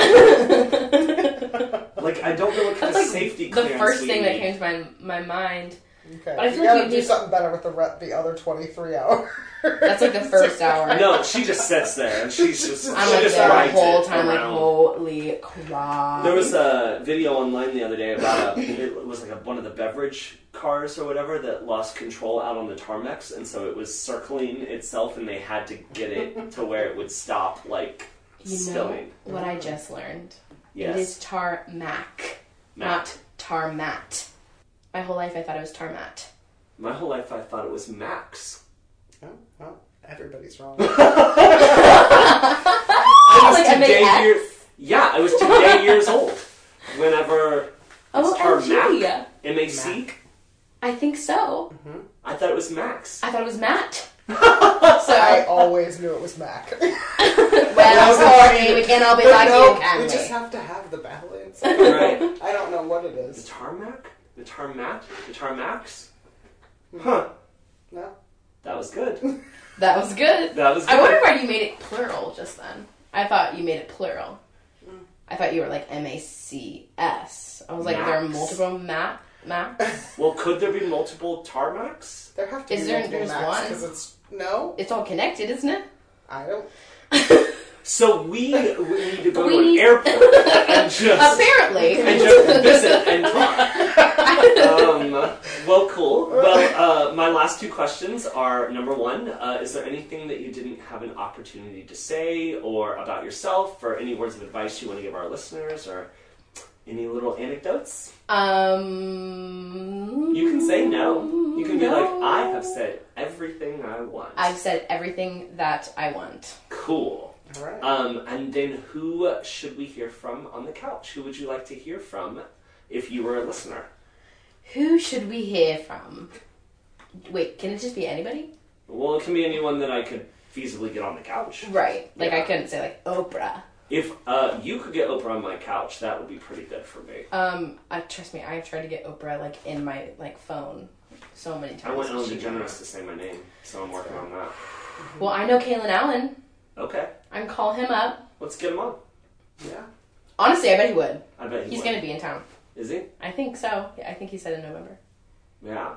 Like, I don't know what kind
That's
of
like
safety
the
clearance
first
we
thing that
need.
came to my my mind.
Okay.
But I
you
feel like
gotta
you
do
need-
something better with the re- the other twenty-three hours.
That's like the first hour.
No, she just sits there and she's just
I'm
she
like
just
there the
rides
whole
it
time, like
around.
holy crap.
There was a video online the other day about a, it was like a, one of the beverage cars or whatever that lost control out on the tarmacs, and so it was circling itself, and they had to get it to where it would stop, like
you know
spilling.
what I just learned.
Yes.
It is tarmac, not tarmat. My whole life I thought it was tarmat.
My whole life I thought it was Max.
Oh, well, everybody's wrong.
I was
Like
today
M A X?
year, yeah, I was today years old. Whenever
Oh,
it's tarmac,
Mac.
M A C.
I think so.
Mm-hmm.
I thought it was Max.
I thought it was Matt. So
I always knew it was Mac.
well, sorry, we can't all be
But
like
no,
you, can
we
we?
just have to have the balance.
Right.
I don't know what it
The
is.
tarmac? The tarmat? The tarmacs? Huh.
No.
That was good.
That was good.
That was good.
I wonder why you made it plural just then. I thought you made it plural.
Mm.
I thought you were like M A C S. I was like, there are
Max.
multiple map maps.
Well, could there be multiple tarmacs?
There have to
Is
be
there-
multiple
there's
Macs
one?
because it's no.
It's all connected, isn't it?
I don't.
So we, we need to go
We
to an
need-
airport and just
Apparently.
and just visit and talk. um, well, cool. Well, uh, my last two questions are: number one, uh, is there anything that you didn't have an opportunity to say, or about yourself, or any words of advice you want to give our listeners, or any little anecdotes?
Um.
You can say no. You can be
no.
like, I have said everything I want.
I've said everything that I want.
Cool.
All right.
Um, and then who should we hear from on the couch? Who would you like to hear from if you were a listener?
Who should we hear from? Wait, can it just be anybody?
Well, it can be anyone that I could feasibly get on the couch.
Right. Like,
Yeah.
I couldn't say, like, Oprah.
If uh, you could get Oprah on my couch, that would be pretty good for me.
Um, uh, trust me, I've tried to get Oprah, like, in my, like, phone so many times.
I want Ellen
She-
DeGeneres to say my name, so I'm working on that.
Well, I know Kalen Allen.
Okay,
I can call him up.
let's get him on.
Yeah.
Honestly, I bet he would.
I bet he
He's
would.
going to be in town.
Is he?
I think so. Yeah, I think he said in November.
Yeah.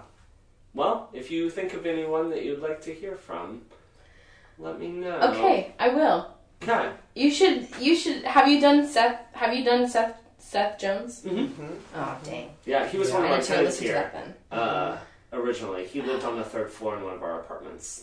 Well, if you think of anyone that you'd like to hear from, let me know.
Okay, I will.
Okay.
You should, you should, have you done Seth, have you done Seth, Seth Jones?
Mm-hmm.
Mm-hmm.
Oh, dang.
Yeah, he was
Yeah.
one of
I
our
need to
tenants
listen to
here.
that then.
Uh, originally, he lived on the third floor in one of our apartments.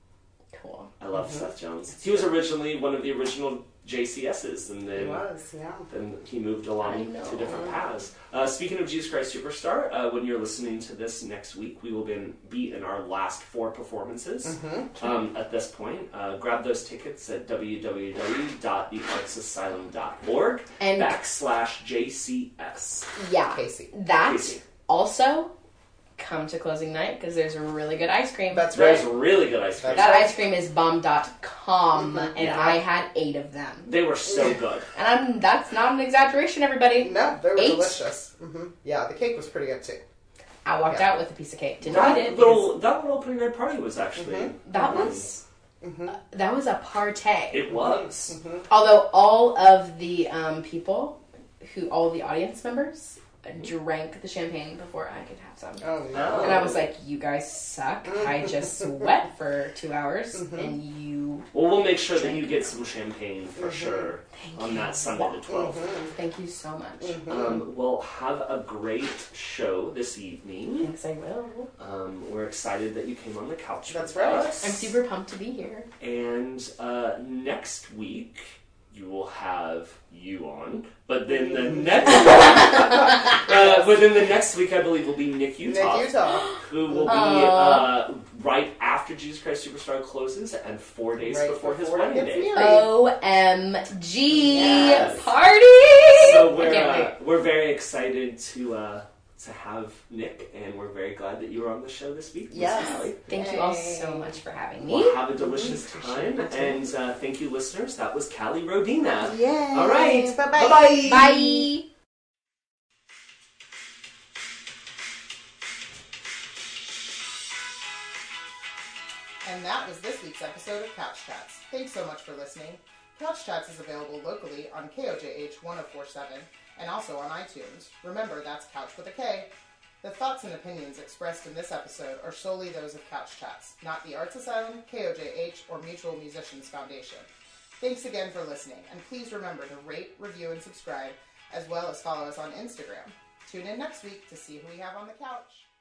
Cool.
I love
Mhm.
Seth Jones. He was originally one of the original J C S's, and
It
then
was, yeah.
then he moved
I
along
know.
to different paths. Uh, speaking of Jesus Christ Superstar, uh, when you're listening to this next week, we will be, be in our last four performances.
Mm-hmm.
Um, at this point, uh, grab those tickets at w w w dot the arts asylum dot org
And
backslash J C S.
yeah,
Casey.
that
Casey.
also come to closing night because there's a really good ice cream.
That's right.
There's really good ice cream.
that ice cream is bomb dot com,
Mhm.
and
Yeah.
I had eight of them.
They were so good.
And I'm that's not an exaggeration, everybody.
No, they were
Eight?
delicious. Mm-hmm. Yeah, the cake was pretty good too.
I walked
Yeah.
out with a piece of cake. Didn't
That
eat it.
little that little opening night party was actually
Mhm.
because That was
Mm-hmm.
that was a party.
it was.
Mm-hmm.
Although all of the um, people, who all the audience members, drank the champagne before I could have some.
Oh no.
And I was like, you guys suck. I just sweat for two hours,
Mhm.
and you...
Well, we'll make sure that you
Drink.
get some champagne for
Mhm.
sure
Thank
on
you.
that Sunday the twelfth.
Mhm.
Thank you so much.
Mhm.
Um, we'll have a great show this evening.
Thanks, I will.
Um, we're excited that you came on the couch.
That's
with
right.
us.
I'm super pumped to be here.
And uh, next week you will have you on, but then the next uh, within the next week I believe will be Nick Utah,
Nick Utah.
who will be
Aw.
uh, right after Jesus Christ Superstar closes and four days
Right
before his
before he
wedding
gets
day.
married.
O M G!
Yes.
Party!
So
I
we're
can't
uh,
wait.
we're very excited to uh, to have Nick, and we're very glad that you were on the show this week. Miss
Yes.
Callie.
Thank you all
Yay.
so much for having me.
Well, have a delicious
Mhm.
time, and uh, thank you, listeners. That was Callie Rodina.
Yay.
All right,
Bye-bye.
bye.
Bye!
And that was this week's episode of Couch Chats. Thanks so much for listening. Couch Chats is available locally on K O J H one oh four point seven and also on iTunes. Remember, that's Couch with a K. The thoughts and opinions expressed in this episode are solely those of Couch Chats, not the Arts Asylum, K O J H, or Mutual Musicians Foundation. Thanks again for listening, and please remember to rate, review, and subscribe, as well as follow us on Instagram. Tune in next week to see who we have on the couch.